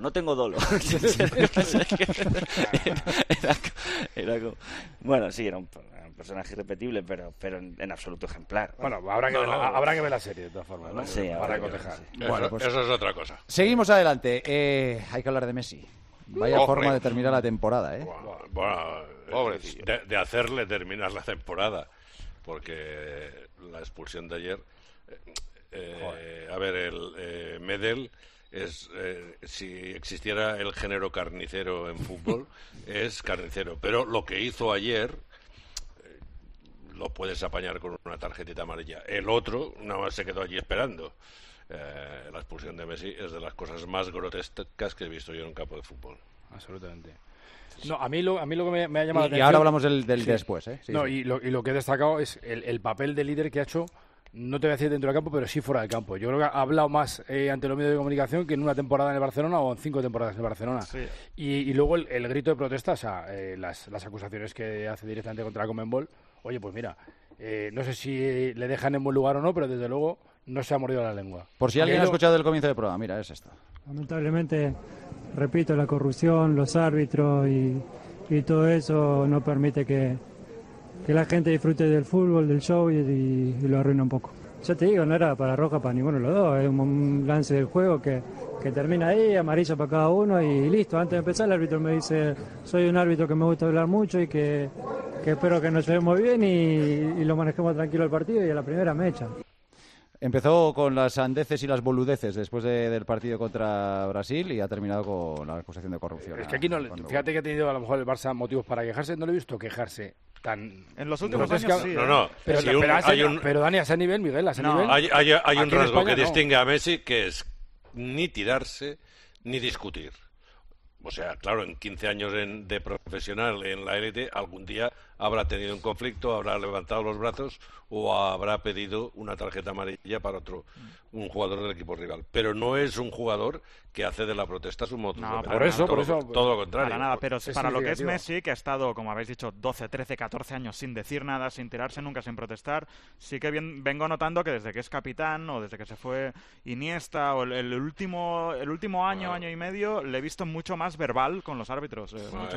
Era como... Bueno, sí, era un personaje irrepetible, pero en absoluto ejemplar. Bueno, habrá que ver la serie, de todas formas, ¿no? Sí, para cotejar. Bueno, pues eso es otra cosa. Seguimos adelante. Hay que hablar de Messi. Vaya forma de terminar la temporada, ¿eh? Bueno, de hacerle terminar la temporada, porque la expulsión de ayer... Medel es si existiera el género carnicero en fútbol es carnicero, pero lo que hizo ayer lo puedes apañar con una tarjetita amarilla. El otro nada más se quedó allí esperando. La expulsión de Messi es de las cosas más grotescas que he visto yo en un campo de fútbol. Absolutamente. No, a mí lo que me ha llamado la atención... Y ahora hablamos del después, ¿eh? Y lo que he destacado es el papel de líder que ha hecho no te voy a decir dentro del campo, pero sí fuera del campo. Yo creo que ha hablado más ante los medios de comunicación que en una temporada en el Barcelona o en 5 temporadas en el Barcelona. Sí. Y luego el grito de protesta, o sea, las acusaciones que hace directamente contra la Conmebol, oye, pues mira, no sé si le dejan en buen lugar o no, pero desde luego no se ha mordido la lengua. Por si alguien ha escuchado el comienzo del programa, mira, es esto. Lamentablemente, repito, la corrupción, los árbitros y todo eso no permite que la gente disfrute del fútbol, del show y lo arruina un poco. Ya te digo, no era para roja para ninguno de los dos, es un lance del juego que termina ahí, amarillo para cada uno y listo. Antes de empezar el árbitro me dice, soy un árbitro que me gusta hablar mucho y que espero que nos llevemos bien y lo manejemos tranquilo el partido, y a la primera me echan. Empezó con las sandeces y las boludeces después del partido contra Brasil y ha terminado con la acusación de corrupción. Es que aquí fíjate que ha tenido a lo mejor el Barça motivos para quejarse, no le he visto quejarse tan... En los últimos años sí. No. Pero Dani, a ese nivel, Miguel, a ese nivel... Hay un rasgo que distingue a Messi, que es ni tirarse ni discutir. O sea, claro, en 15 años de profesional en la élite, algún día habrá tenido un conflicto, habrá levantado los brazos o habrá pedido una tarjeta amarilla para un jugador del equipo rival. Pero no es un jugador que hace de la protesta su modo. No, por eso, todo lo contrario. Para nada, pero para lo que es Messi, que ha estado, como habéis dicho, 12, 13, 14 años sin decir nada, sin tirarse nunca, sin protestar, sí que vengo notando que desde que es capitán o desde que se fue Iniesta o el último año y medio, le he visto mucho más verbal con los árbitros.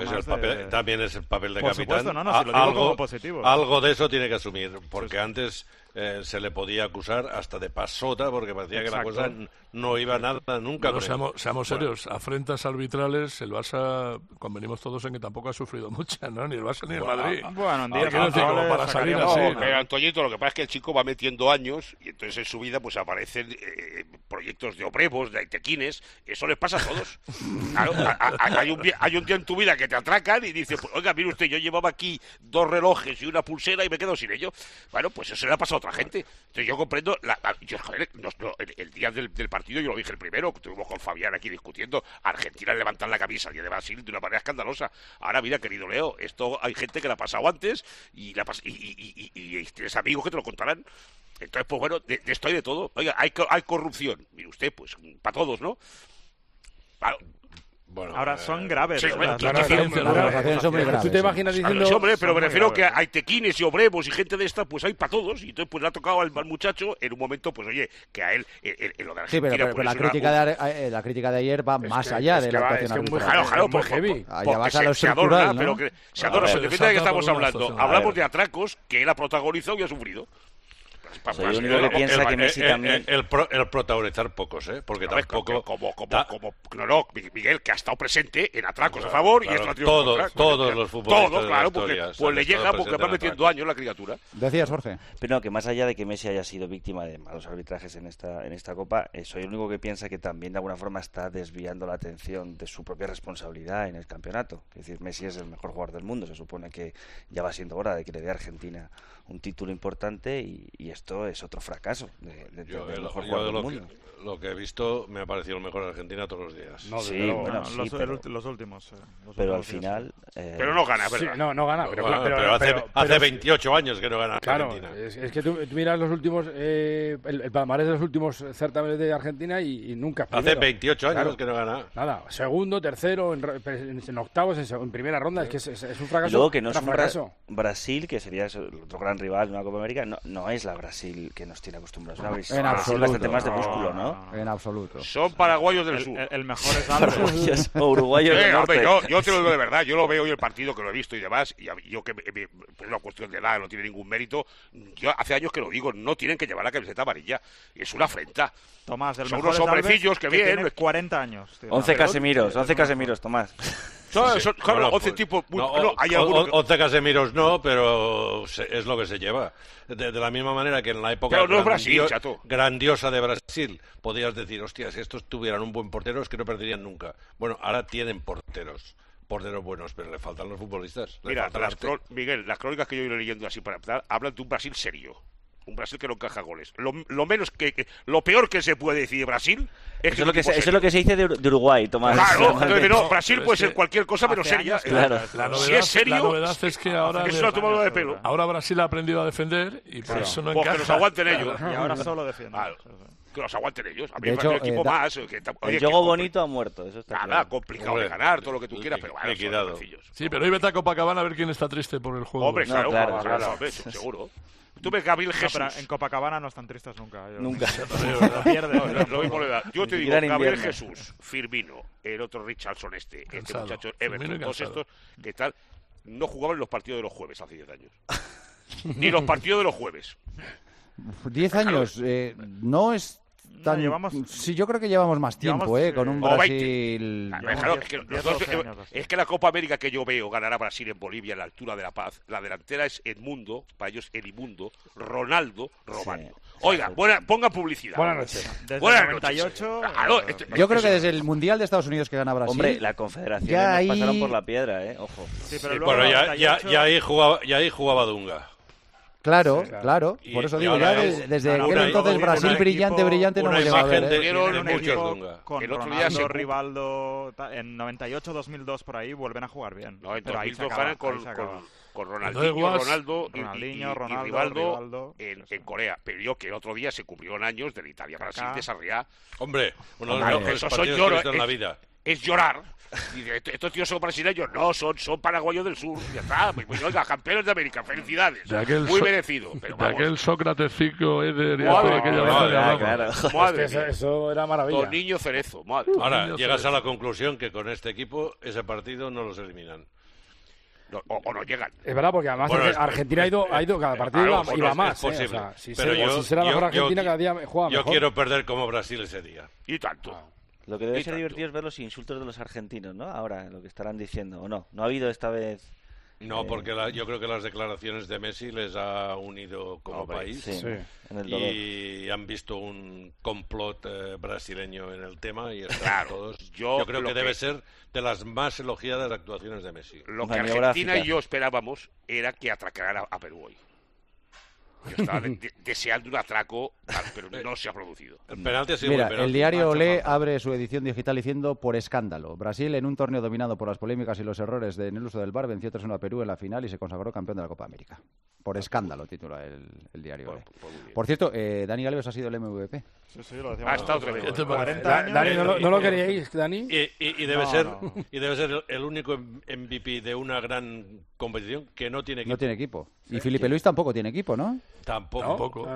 También es el papel de por capitán. Supuesto, no, si lo digo como positivo. Algo de eso tiene que asumir, porque antes se le podía acusar hasta de pasota, porque parecía que la cosa no iba nada nunca. No, seamos serios, afrentas arbitrales, el Barça, convenimos todos en que tampoco ha sufrido muchas, ¿no? Ni el Barça ni el Madrid. Bueno, en días para salir así. Pero Antoñito, lo que pasa es que el chico va metiendo años y entonces en su vida pues aparecen proyectos de obrevos, de aitequines, eso les pasa a todos. Claro, hay un día en tu vida que te atracan y dices, pues, oiga, mire usted, yo llevaba aquí 2 relojes y una pulsera y me quedo sin ello. Bueno, pues eso le ha pasado a otra gente. Entonces yo comprendo, el día del partido yo lo dije el primero, que estuvimos con Fabián aquí discutiendo, Argentina levantan la camisa al día de Brasil de una manera escandalosa. Ahora mira, querido Leo, esto hay gente que la ha pasado antes y tienes amigos que te lo contarán. Entonces, pues bueno, de esto hay de todo. Oiga, hay corrupción. Mire usted, pues para todos, ¿no? Claro. Bueno, ahora son graves. Sí, las acusaciones son muy graves. ¿Tú te imaginas diciendo...? Sí, hombre, pero me refiero que hay tequines y obrevos y gente de esta, pues hay para todos. Y entonces pues le ha tocado al muchacho en un momento, pues oye, que a él, lo de Argentina... Sí, pero la crítica de ayer va más allá de la actuación arbitral. Claro, muy heavy. Ya vas a lo estructural, ¿no? Pero que se adora, se depende de qué estamos hablando. Hablamos de atracos que él ha protagonizado y ha sufrido. Soy el único que piensa que Messi también... El protagonizar pocos, porque tampoco... No, Miguel, que ha estado presente en atracos a favor y esto ha tenido todos los futbolistas. Todos, claro, porque pues le llega porque va metiendo años la criatura. Decías, Jorge. Pero no, que más allá de que Messi haya sido víctima de malos arbitrajes en esta Copa, soy el único que piensa que también de alguna forma está desviando la atención de su propia responsabilidad en el campeonato. Es decir, Messi es el mejor jugador del mundo, se supone que ya va siendo hora de que le dé a Argentina un título importante y esto es otro fracaso del mejor jugador del mundo. Lo que he visto me ha parecido el mejor Argentina todos los días. Los últimos. Pero al final... Pero no gana, ¿verdad? Sí, no gana. Pero hace 28 años que no gana Argentina. Claro, es que tú miras los últimos... el palmarés de los últimos certámenes de Argentina y nunca... Hace 28 años que no gana. Nada, segundo, tercero, en octavos, en primera ronda. Es que es un fracaso. Luego que no es un fracaso. Brasil, que sería el otro gran rival de una Copa América, no es la Brasil que nos tiene acostumbrados. En absoluto. Bastante más de músculo, ¿no? En absoluto. Son paraguayos del sur. El mejor es Andrés. O uruguayos del norte. Yo te lo digo de verdad. Yo lo veo hoy el partido que lo he visto y demás. Y yo que pues es una cuestión de edad, no tiene ningún mérito. Yo hace años que lo digo. No tienen que llevar la camiseta amarilla. Es una afrenta. Tomás, son unos hombrecillos que bien. Tiene 40 años. Tío. 11 Casemiros, Tomás. Claro, 11 tipos. Hay algunos 11 Casemiros no, pero es lo que se lleva. De la misma manera que en la época grandiosa de Brasil podías decir, hostia, si estos tuvieran un buen portero es que no perderían nunca. Bueno, ahora tienen porteros buenos, pero le faltan los futbolistas. Mira, Miguel, las crónicas que yo he ido leyendo así para empezar, hablan de un Brasil serio. Un Brasil que no encaja goles. Lo peor que se puede decir de Brasil es eso es lo que se dice de Uruguay, Tomás. Claro, entonces, no, Brasil puede ser cualquier cosa menos seria. Claro. Si es serio, la novedad es que ahora es una tomada de pelo. Ahora Brasil ha aprendido a defender y por eso no encaja. Que los aguanten ellos. Y ahora solo defienden. Claro. Que los aguanten ellos. A mí De me parece hecho, un equipo más. El juego bonito ha muerto. Eso está nada, complicado de ganar, todo lo que tú quieras, pero bueno, liquidado. Sí, pero hoy vete a Copacabana a ver quién está triste por el juego. Hombre, claro, hombre, seguro. Tú ves Gabriel Jesús. Pero en Copacabana no están tristes nunca. Nunca. Lo mismo le da. Yo te digo, Gabriel Jesús, Firmino, el otro Richarlson este muchacho Everton, todos estos, que tal, no jugaban los partidos de los jueves hace 10 años. Ni los partidos de los jueves. 10 años, no es tan... Sí, yo creo que llevamos más tiempo, con un Brasil... Es que la Copa América que yo veo ganar a Brasil en Bolivia a la altura de La Paz, la delantera es Edmundo, para ellos el inmundo, Ronaldo, Romario. Oiga, ponga publicidad. Buenas noches. Desde Buenas el 98... noches. Yo creo que desde el Mundial de Estados Unidos que gana Brasil... Hombre, la Confederación nos pasaron por la piedra, ojo. Sí, pero bueno, ya ahí jugaba Dunga. Claro, por eso digo, ya desde aquel entonces Brasil brillante no hemos llegado a ver. Tuvieron un equipo con Ronaldo, Rivaldo, en 98, 2002 por ahí vuelven a jugar bien. No, en 2002 ganan con Ronaldinho y Rivaldo en Corea. Pero yo que el otro día se cumplieron años del Italia-Brasil de Sarriá. Hombre, uno de los mejores partidos que he visto en la vida. Es llorar. Dice, estos tíos son brasileños. No, son paraguayos del sur. Ya está. Pues, oiga, campeones de América. Felicidades. Muy merecido. Pero de aquel Sócrates, Zico, Eder y toda aquella madre. Eso era maravilla. Con Niño Cerezo. Ahora, llegas a la conclusión que con este equipo ese partido no los eliminan. O no llegan. Es verdad, porque además Argentina ha ido cada partido iba más. Es posible. Si será mejor Argentina, cada día juega mejor. Yo quiero perder como Brasil ese día. Y tanto. Lo que debe ser divertido es ver los insultos de los argentinos, ¿no? Ahora, lo que estarán diciendo, ¿o no? ¿No ha habido esta vez...? No, porque yo creo que las declaraciones de Messi les ha unido como país. Sí, en el dolor. Y han visto un complot brasileño en el tema y están todos... Yo creo que debe ser de las más elogiadas actuaciones de Messi. Lo que Argentina y yo esperábamos era que atracara a Perú hoy. Yo estaba deseando un atraco, pero no se ha producido. El penalti ha sido Mira, muy penalti. el diario Olé abre su edición digital diciendo por escándalo. Brasil, en un torneo dominado por las polémicas y los errores en el uso del VAR, venció 3-1 a Perú en la final y se consagró campeón de la Copa América. Por escándalo, titula el diario Olé. Por cierto, Dani Alves ha sido el MVP. Sí, lo decíamos. Ha estado otra vez. 40 años. Dani, ¿no lo queríais, Dani? Y debe ser el único MVP de una gran competición que no tiene equipo. No tiene equipo. Y Felipe Luis tampoco tiene equipo, ¿no? Tampoco.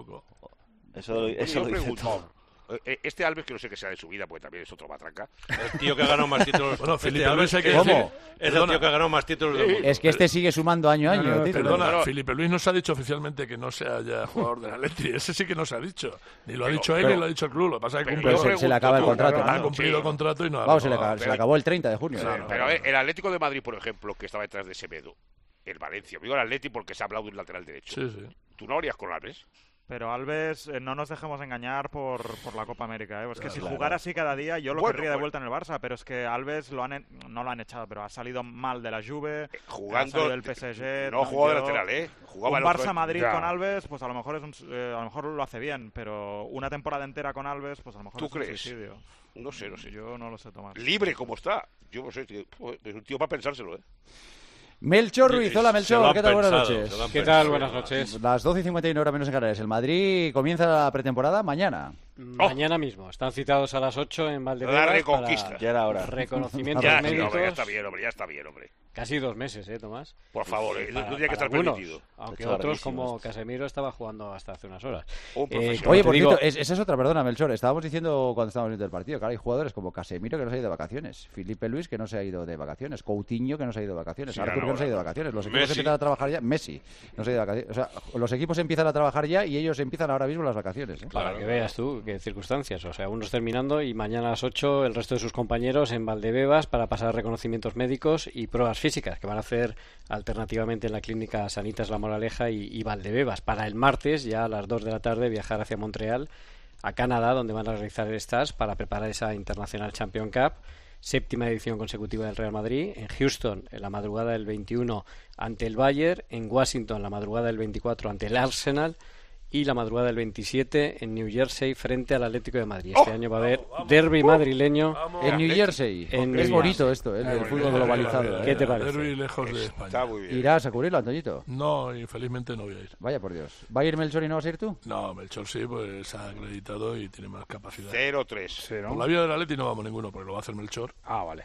Eso lo dice todo. Este Alves, que no sé qué sea de su vida, porque también es otro matraca. El tío que ha ganado más títulos. Bueno, Felipe Luis hay que decir. Es el tío que ha ganado más títulos del mundo. Es que este sigue sumando año a año. Perdona, Felipe Luis no se ha dicho oficialmente que no sea ya jugador del Atleti. Ese sí que no se ha dicho. Ni lo ha dicho él ni lo ha dicho el club. Lo que pasa es que se le acaba el contrato. Ha cumplido el contrato y no ha... Vamos, se le acabó el 30 de junio. Pero a ver, el Atlético de Madrid, por ejemplo, que estaba detrás de Semedo, el Valencia. Digo el Atleti porque se ha hablado de un lateral derecho. Sí. ¿Tú no harías con Alves? Pero Alves, no nos dejemos engañar por la Copa América. Es que si jugara así cada día, yo lo querría de vuelta en el Barça, pero es que Alves no lo han echado, pero ha salido mal de la Juve, jugando del PSG. No jugó de lateral, jugaba un Barça-Madrid con Alves, pues a lo mejor a lo mejor lo hace bien, pero una temporada entera con Alves, pues a lo mejor ¿tú es crees? Un suicidio. No sé. Yo no lo sé, Tomás. Libre como está. Yo no sé, es un tío para pensárselo, Melchor Ruiz, hola Melchor, ¿qué tal? Buenas noches. ¿Qué tal? Buenas noches. Las 12:51 horas menos en Canarias. El Madrid comienza la pretemporada mañana. Mañana mismo. Están citados a las 8 en Valdebebas. La reconquista. Ya era hora. Reconocimientos médicos. Ya está bien, hombre. Casi 2 meses, Tomás. Por favor, no tendría que estar permitido. Aunque otros, como Casemiro, estaba jugando hasta hace unas horas. Oye, por cierto, esa es otra, perdona, Melchor. Estábamos diciendo cuando estábamos viendo el partido que ahora hay jugadores como Casemiro que no se ha ido de vacaciones, Felipe Luis que no se ha ido de vacaciones, Coutinho que no se ha ido de vacaciones, Arthur que no se ha ido de vacaciones. Los equipos empiezan a trabajar ya. Messi no se ha ido de vacaciones. O sea, los equipos empiezan a trabajar ya y ellos empiezan ahora mismo las vacaciones. Para que veas tú qué circunstancias. O sea, unos terminando y mañana a las 8 el resto de sus compañeros en Valdebebas para pasar reconocimientos médicos y pruebas físicas que van a hacer alternativamente en la clínica Sanitas La Moraleja y Valdebebas. Para el martes, ya a las 2 de la tarde, viajar hacia Montreal, a Canadá, donde van a realizar el stage para preparar esa International Champions Cup, 7ª edición consecutiva del Real Madrid. En Houston, en la madrugada del 21 ante el Bayern, en Washington, la madrugada del 24 ante el Arsenal, y la madrugada del 27 en New Jersey frente al Atlético de Madrid. Este año va a haber derbi madrileño en New Jersey. Es bonito esto, el fútbol globalizado. ¿Qué te parece? Derbi lejos de España. ¿Irás a cubrirlo, Antoñito? No, infelizmente no voy a ir. Vaya por Dios. ¿Va a ir Melchor y no vas a ir tú? No, Melchor sí, pues se ha acreditado y tiene más capacidad. 0-3. Por la vía del Atleti no vamos ninguno, porque lo va a hacer Melchor. Ah, vale.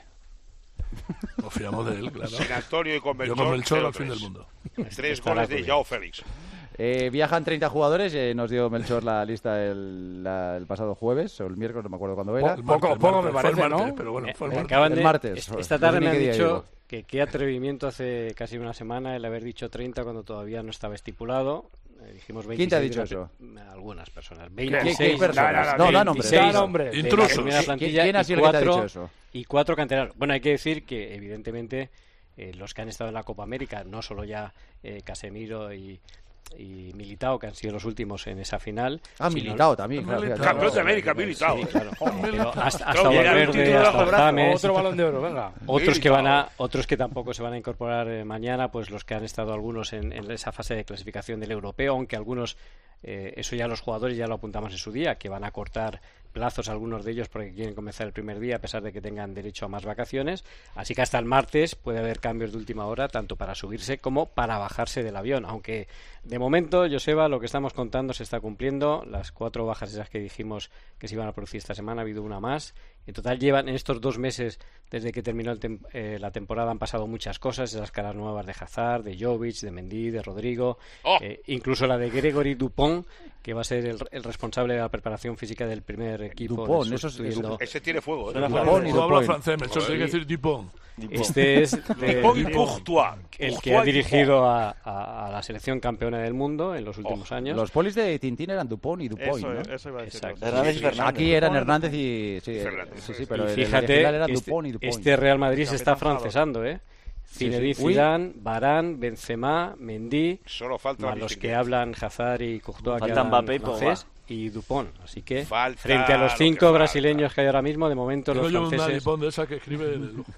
Nos fiamos de él, claro. Sin Antonio y con Melchor. Yo con Melchor 0-3. al fin del mundo. 3 goles de Joao Félix. Viajan 30 jugadores, nos dio Melchor la lista el pasado jueves o el miércoles, no me acuerdo cuándo era. Poco me parece, ¿no? Pero bueno, fue el martes. Esta tarde me han dicho que qué atrevimiento hace casi una semana el haber dicho 30 cuando todavía no estaba estipulado. Dijimos 26. ¿Quién te ha dicho eso? Algunas personas. 26 ¿Qué personas? No, da nombre. Intrusos. ¿Quién ha sido el que te ha dicho eso? Y 4 canteranos. Bueno, hay que decir que evidentemente los que han estado en la Copa América, no solo ya Casemiro y Militao, que han sido los últimos en esa final. Militao también, claro. Campeón de América, Militao. Sí, claro. Pero hasta Valverde, hasta James, otro Balón de Oro, venga. Otros que tampoco se van a incorporar mañana, pues los que han estado algunos en esa fase de clasificación del europeo, aunque algunos, eso ya los jugadores ya lo apuntamos en su día, que van a cortar plazos algunos de ellos porque quieren comenzar el primer día a pesar de que tengan derecho a más vacaciones, así que hasta el martes puede haber cambios de última hora tanto para subirse como para bajarse del avión, aunque de momento, Joseba, lo que estamos contando se está cumpliendo. Las 4 bajas esas que dijimos que se iban a producir esta semana, ha habido una más. En total llevan en estos 2 meses desde que terminó la temporada han pasado muchas cosas, esas caras nuevas de Hazard, de Jovic, de Mendy, de Rodrigo, incluso la de Gregory Dupont, que va a ser el responsable de la preparación física del primer equipo. Dupont, ese tiene fuego. Dupont y habla francés, Melchor, tiene que decir Dupont. Este es el que ha dirigido a la selección campeona del mundo en los últimos años. Los polis de Tintín eran Dupont y Dupont, ¿no? Eso iba a decir. Aquí eran Hernández y... Sí, pero fíjate era que Dupont y Dupont. este Real Madrid se está francesando, Zinedine Zidane, Varane, Benzema, Mendy, solo falta los que hablan Hazard y Courtois, que hablan francés, y Dupont. Así que frente a los 5 brasileños que hay ahora mismo, de momento los franceses de esa que escribe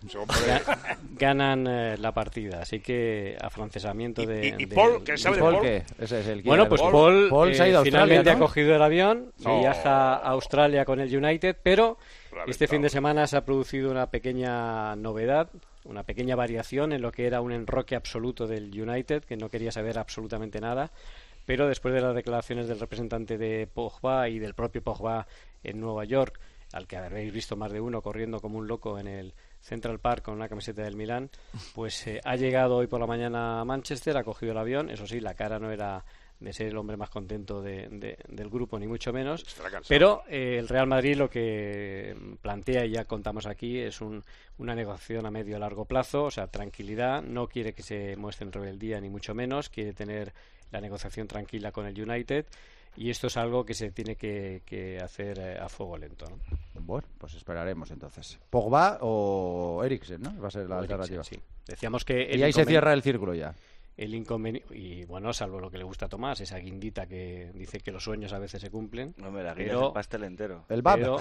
ganan la partida. Así que afrancesamiento de... ¿Y Paul? ¿Qué sabe de Paul? Ese es el bueno, pues Paul se ha ido a finalmente Australia, ¿no? ha cogido el avión, viaja a Australia con el United, pero este fin de semana se ha producido una pequeña novedad, una pequeña variación en lo que era un enroque absoluto del United, que no quería saber absolutamente nada, pero después de las declaraciones del representante de Pogba y del propio Pogba en Nueva York, al que habréis visto más de uno corriendo como un loco en el Central Park con una camiseta del Milán, pues ha llegado hoy por la mañana a Manchester, ha cogido el avión, eso sí, la cara no era de ser el hombre más contento del grupo, ni mucho menos, pero el Real Madrid lo que plantea, y ya contamos aquí, es una negociación a medio y largo plazo, o sea, tranquilidad, no quiere que se muestren rebeldía ni mucho menos, quiere tener la negociación tranquila con el United, y esto es algo que se tiene que hacer a fuego lento, ¿no? Bueno, pues esperaremos entonces. ¿Pogba o Eriksen, no? Va a ser la alternativa. Sí. Decíamos que y ahí se cierra el círculo ya. El inconveniente, y bueno, salvo lo que le gusta a Tomás, esa guindita que dice que los sueños a veces se cumplen. No, la guinda es el pastel entero. Pero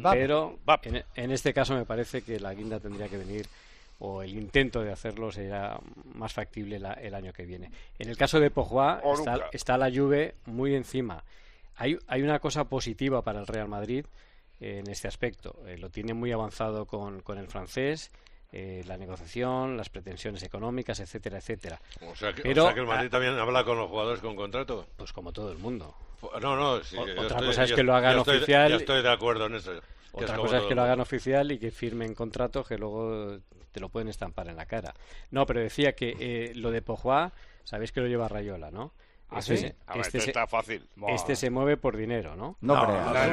en este caso me parece que la guinda tendría que venir, o el intento de hacerlo será más factible el año que viene. En el caso de Pogba está la Juve muy encima. Hay una cosa positiva para el Real Madrid en este aspecto. Lo tiene muy avanzado con el francés. La negociación, las pretensiones económicas, etcétera, etcétera. O sea que el Madrid también habla con los jugadores con contrato. Pues como todo el mundo. No, sí, otra cosa es que lo hagan oficial. Yo estoy de acuerdo en eso. Otra cosa es que lo hagan oficial y que firmen contratos que luego te lo pueden estampar en la cara. No, pero decía que lo de Pogba, sabéis que lo lleva Rayola, ¿no? Está fácil. Este se mueve por dinero, ¿no? No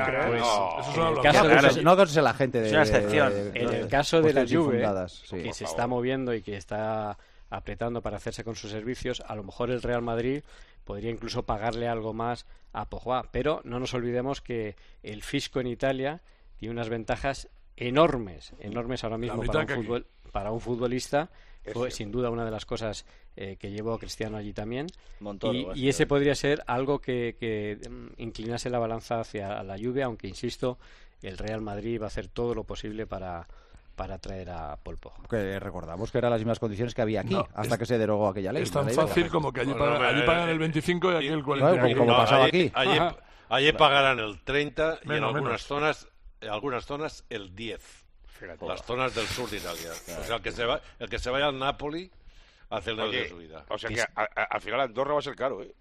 creo. No conoce la gente de... Es una excepción. En el caso de la Juve, sí, que se está moviendo y que está apretando para hacerse con sus servicios, a lo mejor el Real Madrid podría incluso pagarle algo más a Pogba. Pero no nos olvidemos que el fisco en Italia tiene unas ventajas enormes ahora mismo para un futbolista. Fue sin duda una de las cosas que llevó Cristiano allí también. Montoro, y ese podría ser algo que inclinase la balanza hacia la Juve, aunque insisto, el Real Madrid va a hacer todo lo posible para para traer a Paul Pogba. Que recordamos que eran las mismas condiciones que había aquí, hasta que se derogó aquella ley. Es tan fácil como que allí pagan el 25 y aquí el 40. Claro, como pasaba aquí. Allí pagarán el 30 y en algunas zonas el 10. Fíjate. Las zonas del sur de Italia. O sea, el que se vaya al Napoli hace el negocio de su vida. O sea que al final Andorra va a ser caro, ¿eh?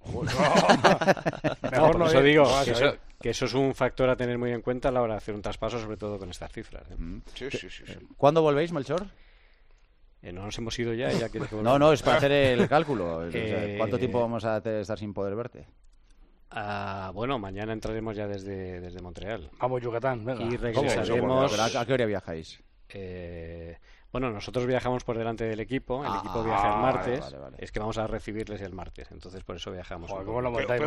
Mejor no, eso digo, que eso es un factor a tener muy en cuenta a la hora de hacer un traspaso, sobre todo con estas cifras. Sí. ¿Cuándo volvéis, Melchor? No nos hemos ido ya quieres que volvamos. No, es para hacer el cálculo. O sea, ¿cuánto tiempo vamos a estar sin poder verte? Bueno, mañana entraremos ya desde Montreal. Vamos, Yucatán, venga. Y regresaremos... ¿A qué hora viajáis? Bueno, nosotros viajamos por delante del equipo, el equipo viaja el martes, vale. Es que vamos a recibirles el martes, entonces por eso viajamos. ¿Cómo lo montáis,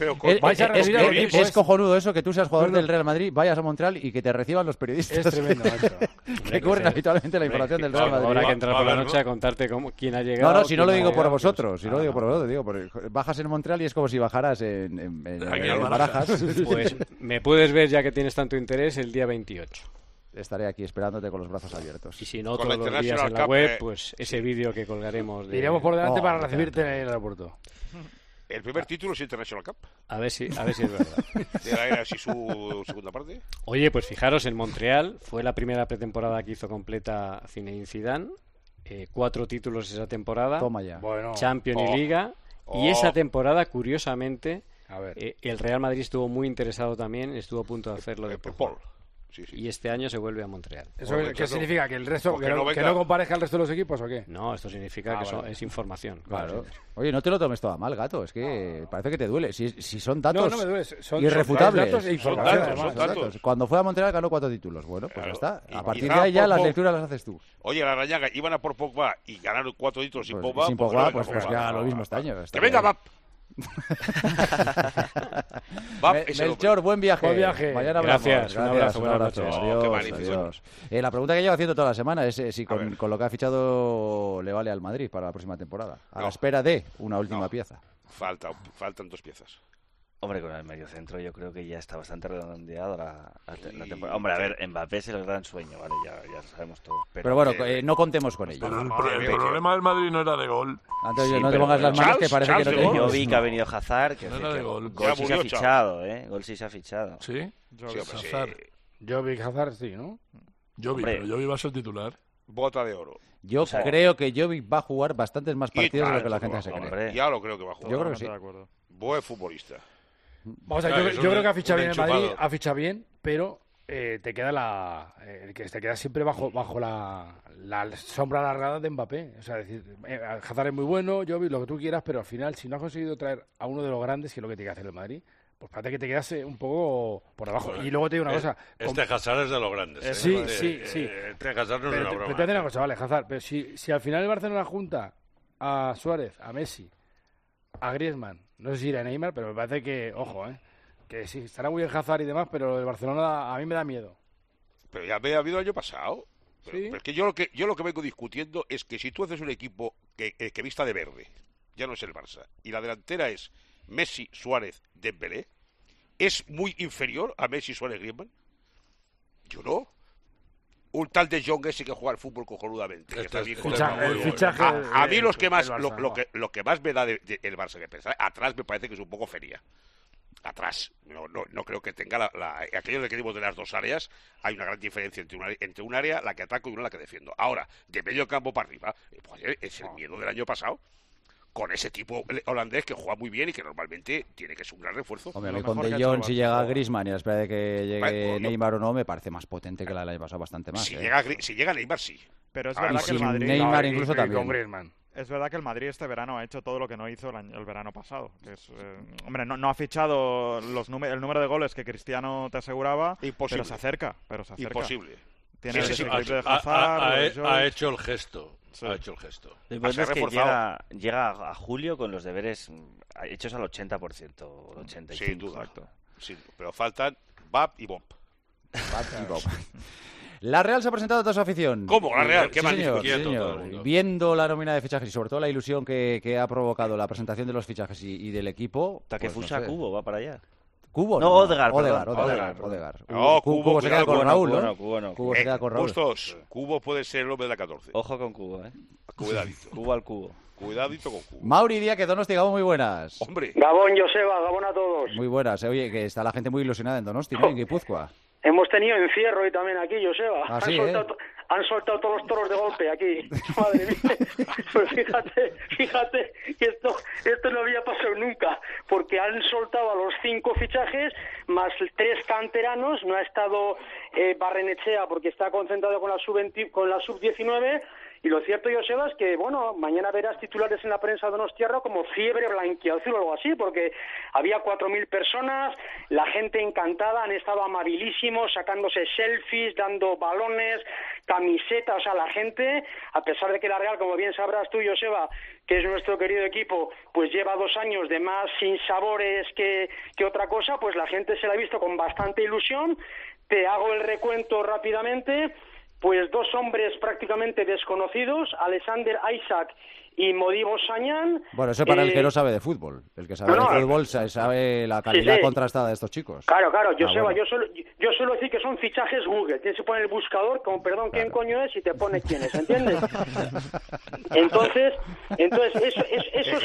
es cojonudo eso, que tú seas jugador del Real Madrid, vayas a Montreal y que te reciban los periodistas. Es tremendo, macho. Que cubren habitualmente la información del Real Madrid. Habrá que entrar por la noche a contarte quién ha llegado. No, si no lo digo por vosotros, bajas en Montreal y es como si bajaras en Barajas. Pues me puedes ver, ya que tienes tanto interés, el día 28. Estaré aquí esperándote con los brazos abiertos. Y si no, todos los días en la web, pues ese vídeo que colgaremos. Iremos por delante para recibirte en el aeropuerto. El primer título es International Cup. A ver si es verdad. ¿Era así su segunda parte? Oye, pues fijaros, en Montreal fue la primera pretemporada que hizo completa Zinedine Zidane. 4 títulos esa temporada. Toma ya. Champions y Liga. Y esa temporada, curiosamente, el Real Madrid estuvo muy interesado también. Estuvo a punto de hacerlo de Paul. Sí. Y este año se vuelve a Montreal. ¿Eso qué significa? ¿Que el resto que no comparezca al resto de los equipos o qué? No, esto significa que es información. Claro. Oye, no te lo tomes todo a mal, gato. Es que parece que te duele. Si son datos no me duele. irrefutables. Son datos. Cuando fue a Montreal ganó 4 títulos. Bueno, pues ya está. A partir de ahí ya las lecturas las haces tú. Oye, la Rañaga, iban a por Pogba y ganaron 4 títulos sin Pogba. Sin Pogba, pues ya lo mismo este año. ¡Que venga, Vap! Melchor, buen viaje. Mañana gracias. Un abrazo. Adiós. La pregunta que llevo haciendo toda la semana es si con lo que ha fichado le vale al Madrid para la próxima temporada, a la espera de una última pieza. Faltan 2 piezas. Hombre, con el mediocentro yo creo que ya está bastante redondeado la temporada. Hombre, a ver, Mbappé es el gran sueño, vale, ya sabemos todo. Pero bueno, no contemos con ello. El problema del Madrid no era de gol. Antes no te pongas las manos que parece que no te... Yo vi que ha venido Hazard, que no era de gol. Gol sí se ha fichado, Gol sí se ha fichado. ¿Sí? Jovic Hazard, sí, ¿no? Jovic va a ser titular. Bota de oro. Yo creo que Jovic va a jugar bastantes más partidos de lo que la gente se cree. Ya lo creo que va a jugar. Yo creo que sí. Buen futbolista. Vamos a ver, yo creo que ha fichado bien el Madrid, ha fichado bien, pero te queda te queda siempre bajo la sombra alargada de Mbappé. O sea, decir, Hazard es muy bueno, Jovic, lo que tú quieras, pero al final, si no has conseguido traer a uno de los grandes, que es lo que tiene que hacer el Madrid, pues parece que te quedas un poco por debajo. Y luego te digo una cosa. Hazard es de los grandes. Sí. Hazard no es una broma. Pero te digo una cosa, vale, Hazard, pero si al final el Barcelona junta a Suárez, a Messi, a Griezmann, no sé si irá a Neymar, pero me parece que, ojo, que sí, estará muy bien Hazard y demás, pero el Barcelona a mí me da miedo. Pero ya había habido el año pasado. Pero es que yo lo que vengo discutiendo es que si tú haces un equipo que vista de verde, ya no es el Barça, y la delantera es Messi, Suárez, Dembélé, ¿es muy inferior a Messi, Suárez, Griezmann? Yo no. Un tal de Jong ese que juega al fútbol cojonudamente. A mí lo que más me da el Barça que pensar, atrás me parece que es un poco feria. Atrás. No creo que tenga aquello de que dimos de las 2 áreas, hay una gran diferencia entre un área, la que ataco, y una la que defiendo. Ahora, de medio campo para arriba, pues es el miedo del año pasado. Con ese tipo holandés que juega muy bien y que normalmente tiene que ser un gran refuerzo. Hombre, a mí con De Jong, si llega Griezmann y a la espera de que llegue Neymar o no, me parece más potente que la del año pasado, bastante más. Si llega Neymar, sí. Pero es verdad que el Madrid... Neymar incluso también. Es verdad que el Madrid este verano ha hecho todo lo que no hizo el verano pasado. Que es, hombre, no ha fichado el número de goles que Cristiano te aseguraba, imposible. Pero se acerca. Imposible. Tiene el desequilibrio de Hazard, ha hecho el gesto. Sí. Ha hecho el gesto. El problema es que llega a julio con los deberes hechos al 80%, 85%. Sin duda. Sí, pero faltan Bap y Bomb. La Real se ha presentado a toda su afición. ¿Cómo? La Real, qué sí, magnífico. Señor. Viendo la nómina de fichajes y sobre todo la ilusión que ha provocado la presentación de los fichajes y del equipo. Takefusa Kubo va para allá. Cubo, no, Odegaard. No, Cubo se queda con Raúl, ¿no? Cubo no. Cubo se queda con Raúl. Bustos, Cubo puede ser el hombre de la 14. Ojo con Cubo, Cuidadito. Cubo al Cubo. Cuidadito con Cubo. Mauri Díaz, que Donosti, Gabón, muy buenas. Hombre. Gabón, Joseba, Gabón a todos. Muy buenas. Oye, que está la gente muy ilusionada en Donosti, ¿no? En Guipúzcoa. Hemos tenido encierro hoy también aquí, Joseba. Ah, sí, han soltado todos los toros de golpe aquí. Madre mía. Pues fíjate que esto no había pasado nunca, porque han soltado a los 5 fichajes más 3 canteranos. No ha estado Barrenechea porque está concentrado con la sub-19. Y lo cierto, Joseba, es que, bueno, mañana verás titulares en la prensa donostiarra como fiebre blanquiazul o algo así, porque había 4.000 personas, la gente encantada, han estado amabilísimos, sacándose selfies, dando balones, camisetas, o sea, la gente, a pesar de que la Real, como bien sabrás tú, Joseba, que es nuestro querido equipo, pues lleva 2 años de más sinsabores que otra cosa, pues la gente se la ha visto con bastante ilusión. Te hago el recuento rápidamente. Pues 2 hombres prácticamente desconocidos, Alexander Isaac y Modibo Sañán. Bueno, eso para el que no sabe de fútbol. El que sabe de fútbol sabe la calidad contrastada de estos chicos. Claro, Joseba, yo suelo decir que son fichajes Google. Tienes que poner el buscador, como perdón, ¿quién coño es? Y te pone quién es, ¿entiendes? Entonces eso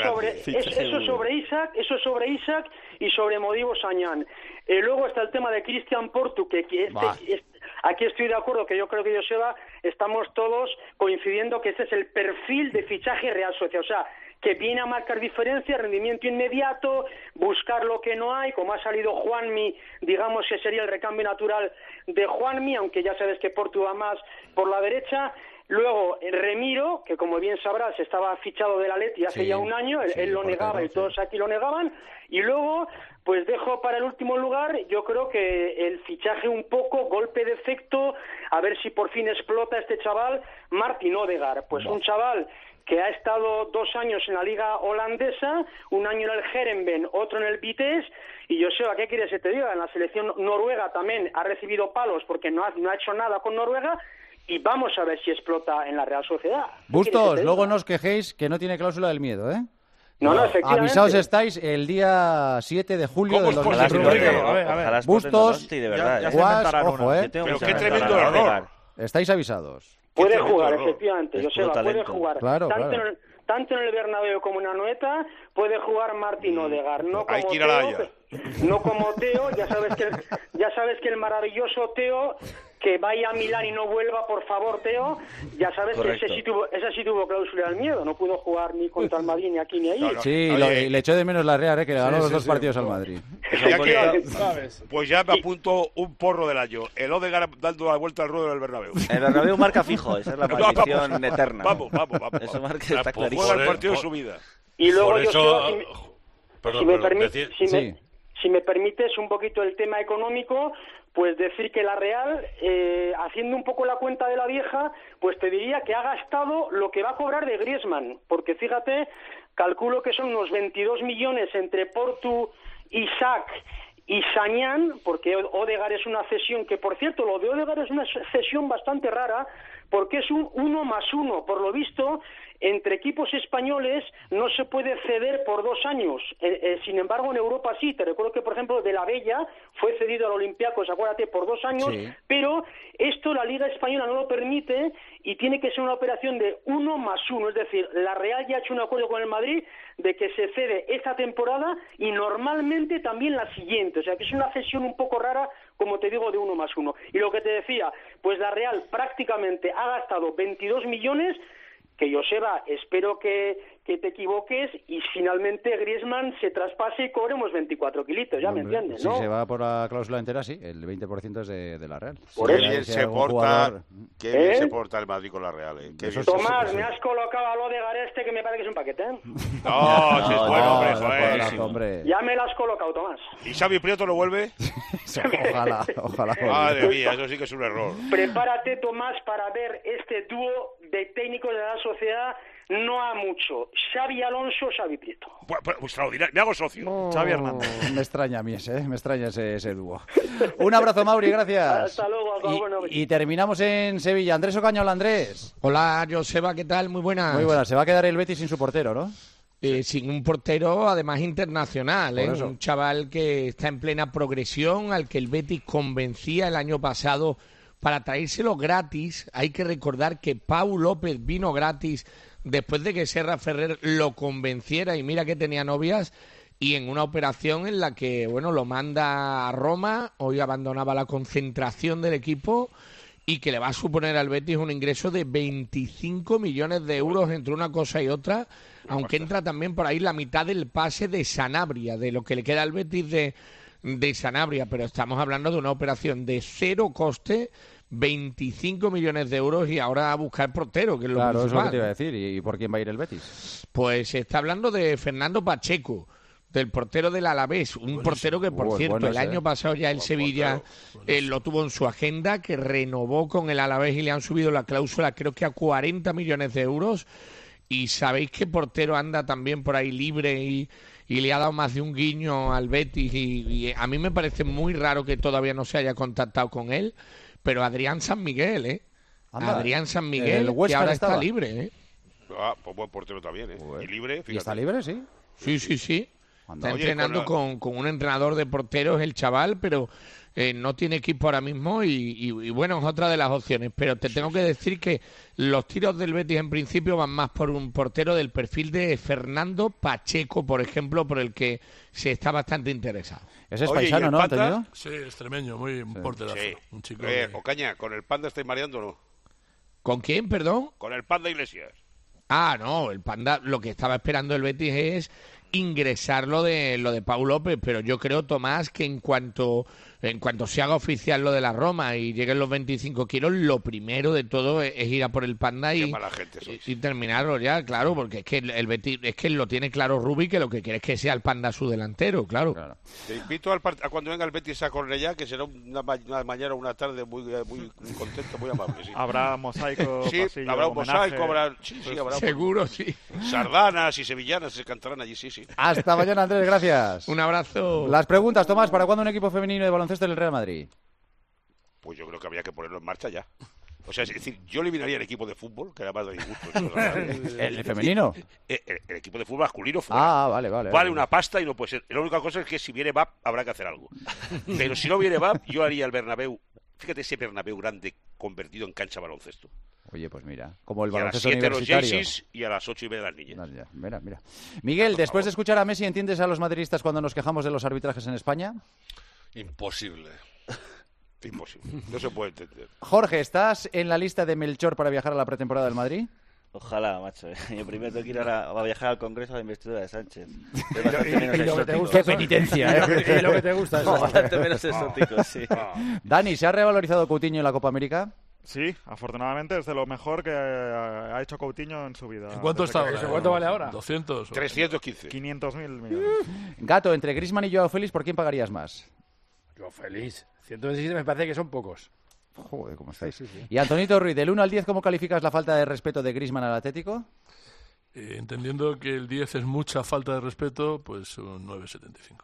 sobre Isaac y sobre Modibo Sañán. Luego está el tema de Christian Portu, aquí estoy de acuerdo, que yo creo que, Joseba, estamos todos coincidiendo que este es el perfil de fichaje Real Sociedad. O sea, que viene a marcar diferencia, rendimiento inmediato, buscar lo que no hay, como ha salido Juanmi, digamos que sería el recambio natural de Juanmi, aunque ya sabes que Portu va más por la derecha. Luego, Remiro, que como bien sabrás estaba fichado del Atleti hace ya un año, él lo negaba y todos aquí lo negaban. Y luego, pues dejo para el último lugar, yo creo que el fichaje un poco, golpe de efecto, a ver si por fin explota este chaval, Martin Odegaard. Pues un chaval que ha estado 2 años en la liga holandesa, 1 año en el Heerenveen, otro en el Vitesse, y Joseba, ¿qué quieres que te diga? En la selección noruega también ha recibido palos porque no ha hecho nada con Noruega. Y vamos a ver si explota en la Real Sociedad. Bustos, luego no os quejéis que no tiene cláusula del miedo, ¿eh? No, efectivamente. Avisaos estáis el día 7 de julio del 2019. Bustos, de verdad. Guas, ojo, ¿eh? Pero qué tremendo error. Estáis avisados. Puede jugar, efectivamente, Joseba, puede jugar. Claro. Tanto en el Bernabéu como en Anoeta puede jugar Martin Odegaard. No como Teo, ya sabes que el maravilloso Teo, que vaya a Milán y no vuelva, por favor, Teo, ya sabes que ese sí tuvo cláusula del miedo, no pudo jugar ni contra el Madrid, ni aquí ni allí. Sí, le echó de menos la Real, que le ganó los 2 partidos al Madrid. Pues ya me apunto un porro del año, el Odegaard dando la vuelta al ruedo del Bernabéu. El Bernabéu marca fijo, esa es la maldición eterna. Vamos. Eso marca, está clarísimo. Juega el partido de su vida. Y luego Perdón, si me permites un poquito el tema económico, pues decir que la Real, haciendo un poco la cuenta de la vieja, pues te diría que ha gastado lo que va a cobrar de Griezmann, porque fíjate, calculo que son unos 22 millones entre Portu, Isaac y Sañán, porque Odegaard es una cesión que, por cierto, lo de Odegaard es una cesión bastante rara, porque es un 1+1, por lo visto. Entre equipos españoles no se puede ceder por 2 años. Sin embargo, en Europa sí. Te recuerdo que, por ejemplo, De la Bella fue cedido al Olympiacos, acuérdate, por 2 años. Sí. Pero esto la Liga Española no lo permite y tiene que ser una operación de 1+1. Es decir, la Real ya ha hecho un acuerdo con el Madrid de que se cede esta temporada y normalmente también la siguiente. O sea, que es una cesión un poco rara, como te digo, de 1+1. Y lo que te decía, pues la Real prácticamente ha gastado 22 millones, que Joseba, espero que te equivoques y finalmente Griezmann se traspase y cobremos 24 kilitos, ya me entiendes, ¿no? Si se va por la cláusula entera, sí, el 20% es de la Real. Qué bien se porta el Madrid con la Real, ¿eh? Tomás, me has colocado a Odegaard que me parece que es un paquete, ¿eh? No, si es bueno, hombre. Ya me lo has colocado, Tomás. ¿Y Xavi Prieto lo vuelve? Ojalá. Madre mía, eso sí que es un error. Prepárate, Tomás, para ver este dúo de técnicos de la sociedad. No ha mucho. Xavi Alonso, Xavi Prieto. Pues extraordinario. Me hago socio. Xavi Hernández. Me extraña a mí ese dúo. Un abrazo, Mauri, gracias. Hasta luego. Y terminamos en Sevilla. Andrés Ocaña, hola Andrés. Hola, Joseba, ¿qué tal? Muy buenas. Muy buenas. Se va a quedar el Betis sin su portero, ¿no? sin un portero además internacional, Por eso. un chaval que está en plena progresión, al que el Betis convencía el año pasado para traérselo gratis. Hay que recordar que Pau López vino gratis después de que Serra Ferrer lo convenciera, y mira que tenía novias, y en una operación en la que, bueno, lo manda a Roma, hoy abandonaba la concentración del equipo, y que le va a suponer al Betis un ingreso de 25 millones de euros entre una cosa y otra, aunque entra también por ahí la mitad del pase de Sanabria, de lo que le queda al Betis de Sanabria, pero estamos hablando de una operación de cero coste, 25 millones de euros, y ahora a buscar portero, que es lo Claro, principal. es lo que te iba a decir. ¿Y por quién va a ir el Betis? Pues se está hablando de Fernando Pacheco, del portero del Alavés, un portero que, por cierto, el año pasado ya el Sevilla lo tuvo en su agenda, que renovó con el Alavés y le han subido la cláusula creo que a 40 millones de euros, y sabéis que portero anda también por ahí libre y le ha dado más de un guiño al Betis, y a mí me parece muy raro que todavía no se haya contactado con él, pero Adrián San Miguel, Anda, Adrián San Miguel, el Huesca que ahora estaba. está libre, Pues buen portero también, Y libre, fíjate. ¿Y está libre, sí? Sí. Está Oye, entrenando con un entrenador de porteros el chaval, pero no tiene equipo ahora mismo y bueno, es otra de las opciones. Pero te tengo que decir que los tiros del Betis en principio van más por un portero del perfil de Fernando Pacheco, por ejemplo, por el que se está bastante interesado. Ese es paisano, ¿no, Antonio? Sí, extremeño, muy porterazo. Sí. Un chico Ocaña, ¿con el Panda estáis mareando o no? ¿Con quién, perdón? Con el Panda Iglesias. Ah, no, el Panda, lo que estaba esperando el Betis es ingresar lo de Pau López, pero yo creo, Tomás, que en cuanto se haga oficial lo de la Roma y lleguen los 25 kilos, lo primero de todo es ir a por el Panda y terminarlo ya, claro, porque es que el Betis, es que lo tiene claro Rubi, que lo que quiere es que sea el Panda su delantero, claro. Te invito a cuando venga el Betis a Cornellá, que será una mañana o una tarde muy contento, muy amable. Sí. Habrá mosaico, sí, pasillo, habrá un homenaje. mosaico, habrá Seguro, sí. Sardanas y sevillanas se cantarán allí, sí. Hasta mañana, Andrés, gracias. Un abrazo. Las preguntas, Tomás, ¿para cuándo un equipo femenino de baloncesto del Real Madrid? Pues yo creo que habría que ponerlo en marcha ya. O sea, es decir, yo eliminaría el equipo de fútbol, que era más de disgusto. ¿El femenino? El equipo de fútbol masculino fuera. Vale. Vale una pasta y no puede ser. La única cosa es que si viene VAP habrá que hacer algo. Pero si no viene VAP, yo haría el Bernabéu. Fíjate ese Bernabéu grande convertido en cancha baloncesto. Oye, pues mira, como el Y a las baloncesto 7 los universitario. Jaycees y a las 8:30 las niñas. Mira. Miguel, después de escuchar a Messi, ¿entiendes a los madridistas cuando nos quejamos de los arbitrajes en España? Imposible. Imposible. No se puede entender. Jorge, ¿estás en la lista de Melchor para viajar a la pretemporada del Madrid? Ojalá, macho. Yo primero tengo que ir ahora a viajar al Congreso de investidura de Sánchez. Y lo que te gusta. Qué penitencia, ¿eh? Y lo que te gusta. Bastante menos exótico, sí. Dani, ¿se ha revalorizado Coutinho en la Copa América? Sí, afortunadamente es de lo mejor que ha hecho Coutinho en su vida. ¿En cuánto está ahora? ¿Cuánto vale ahora? 200. 315. 500.000 millones. Gato, entre Griezmann y Joao Félix, ¿por quién pagarías más? Joao Félix. 127 me parece que son pocos. Joder, ¿cómo estáis? Sí. Y Antonito Ruiz, del 1 al 10, ¿cómo calificas la falta de respeto de Griezmann al Atlético? Entendiendo que el 10 es mucha falta de respeto, pues un 9,75.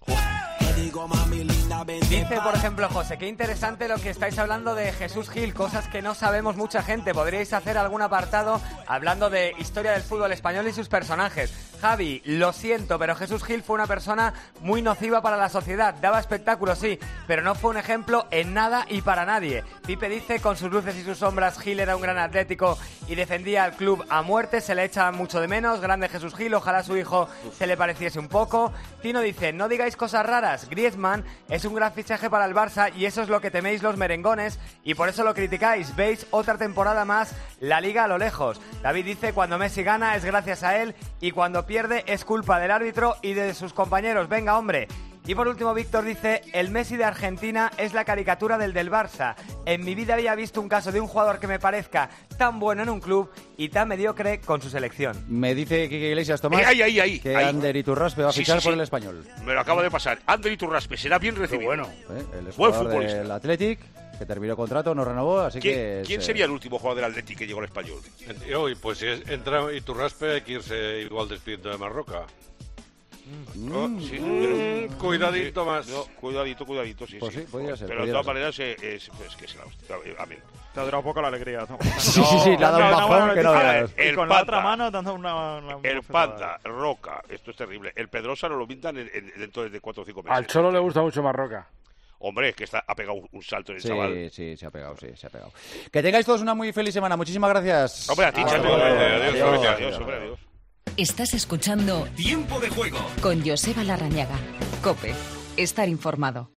Dice, por ejemplo, José, qué interesante lo que estáis hablando de Jesús Gil, cosas que no sabemos mucha gente. Podríais hacer algún apartado hablando de historia del fútbol español y sus personajes. Javi, lo siento, pero Jesús Gil fue una persona muy nociva para la sociedad. Daba espectáculos, sí, pero no fue un ejemplo en nada y para nadie. Pipe dice, con sus luces y sus sombras, Gil era un gran atlético y defendía al club a muerte. Se le echa mucho de menos. Grande Jesús Gil, ojalá su hijo se le pareciese un poco. Tino dice, no digáis cosas raras. Griezmann es un gran fichaje para el Barça y eso es lo que teméis los merengones y por eso lo criticáis. Veis otra temporada más la Liga a lo lejos. David dice, cuando Messi gana es gracias a él y cuando pierde es culpa del árbitro y de sus compañeros. Venga, hombre. Y por último, Víctor dice, el Messi de Argentina es la caricatura del Barça. En mi vida había visto un caso de un jugador que me parezca tan bueno en un club y tan mediocre con su selección. Me dice Quique Iglesias, Tomás, que Ander Iturraspe va a fichar por el Español. Me lo acaba de pasar. Ander Iturraspe será bien recibido. Bueno. El jugador del Athletic, que terminó contrato, no renovó, así que... ¿Quién sería el último jugador del Athletic que llegó al Español? Hoy, pues si entra Iturraspe hay que irse igual despidiendo de Marroca. Cuidadito más. No, cuidadito, sí. Pues sí, podría ser. Pero de todas maneras, es que es la hostia. Amén. Te ha durado poco la alegría. ¿no? Sí, le ha dado un bajón que no veas. Y con la otra mano dando una el Panda, Roca, esto es terrible. El Pedrosa no lo pintan dentro de 4 o 5 meses. Al Cholo le gusta mucho más Roca. Hombre, es que ha pegado un salto en el chaval. Sí, se ha pegado. Que tengáis todos una muy feliz semana. Muchísimas gracias. Hombre, a ti, adiós. Estás escuchando Tiempo de juego con Joseba Larrañaga. COPE. Estar informado.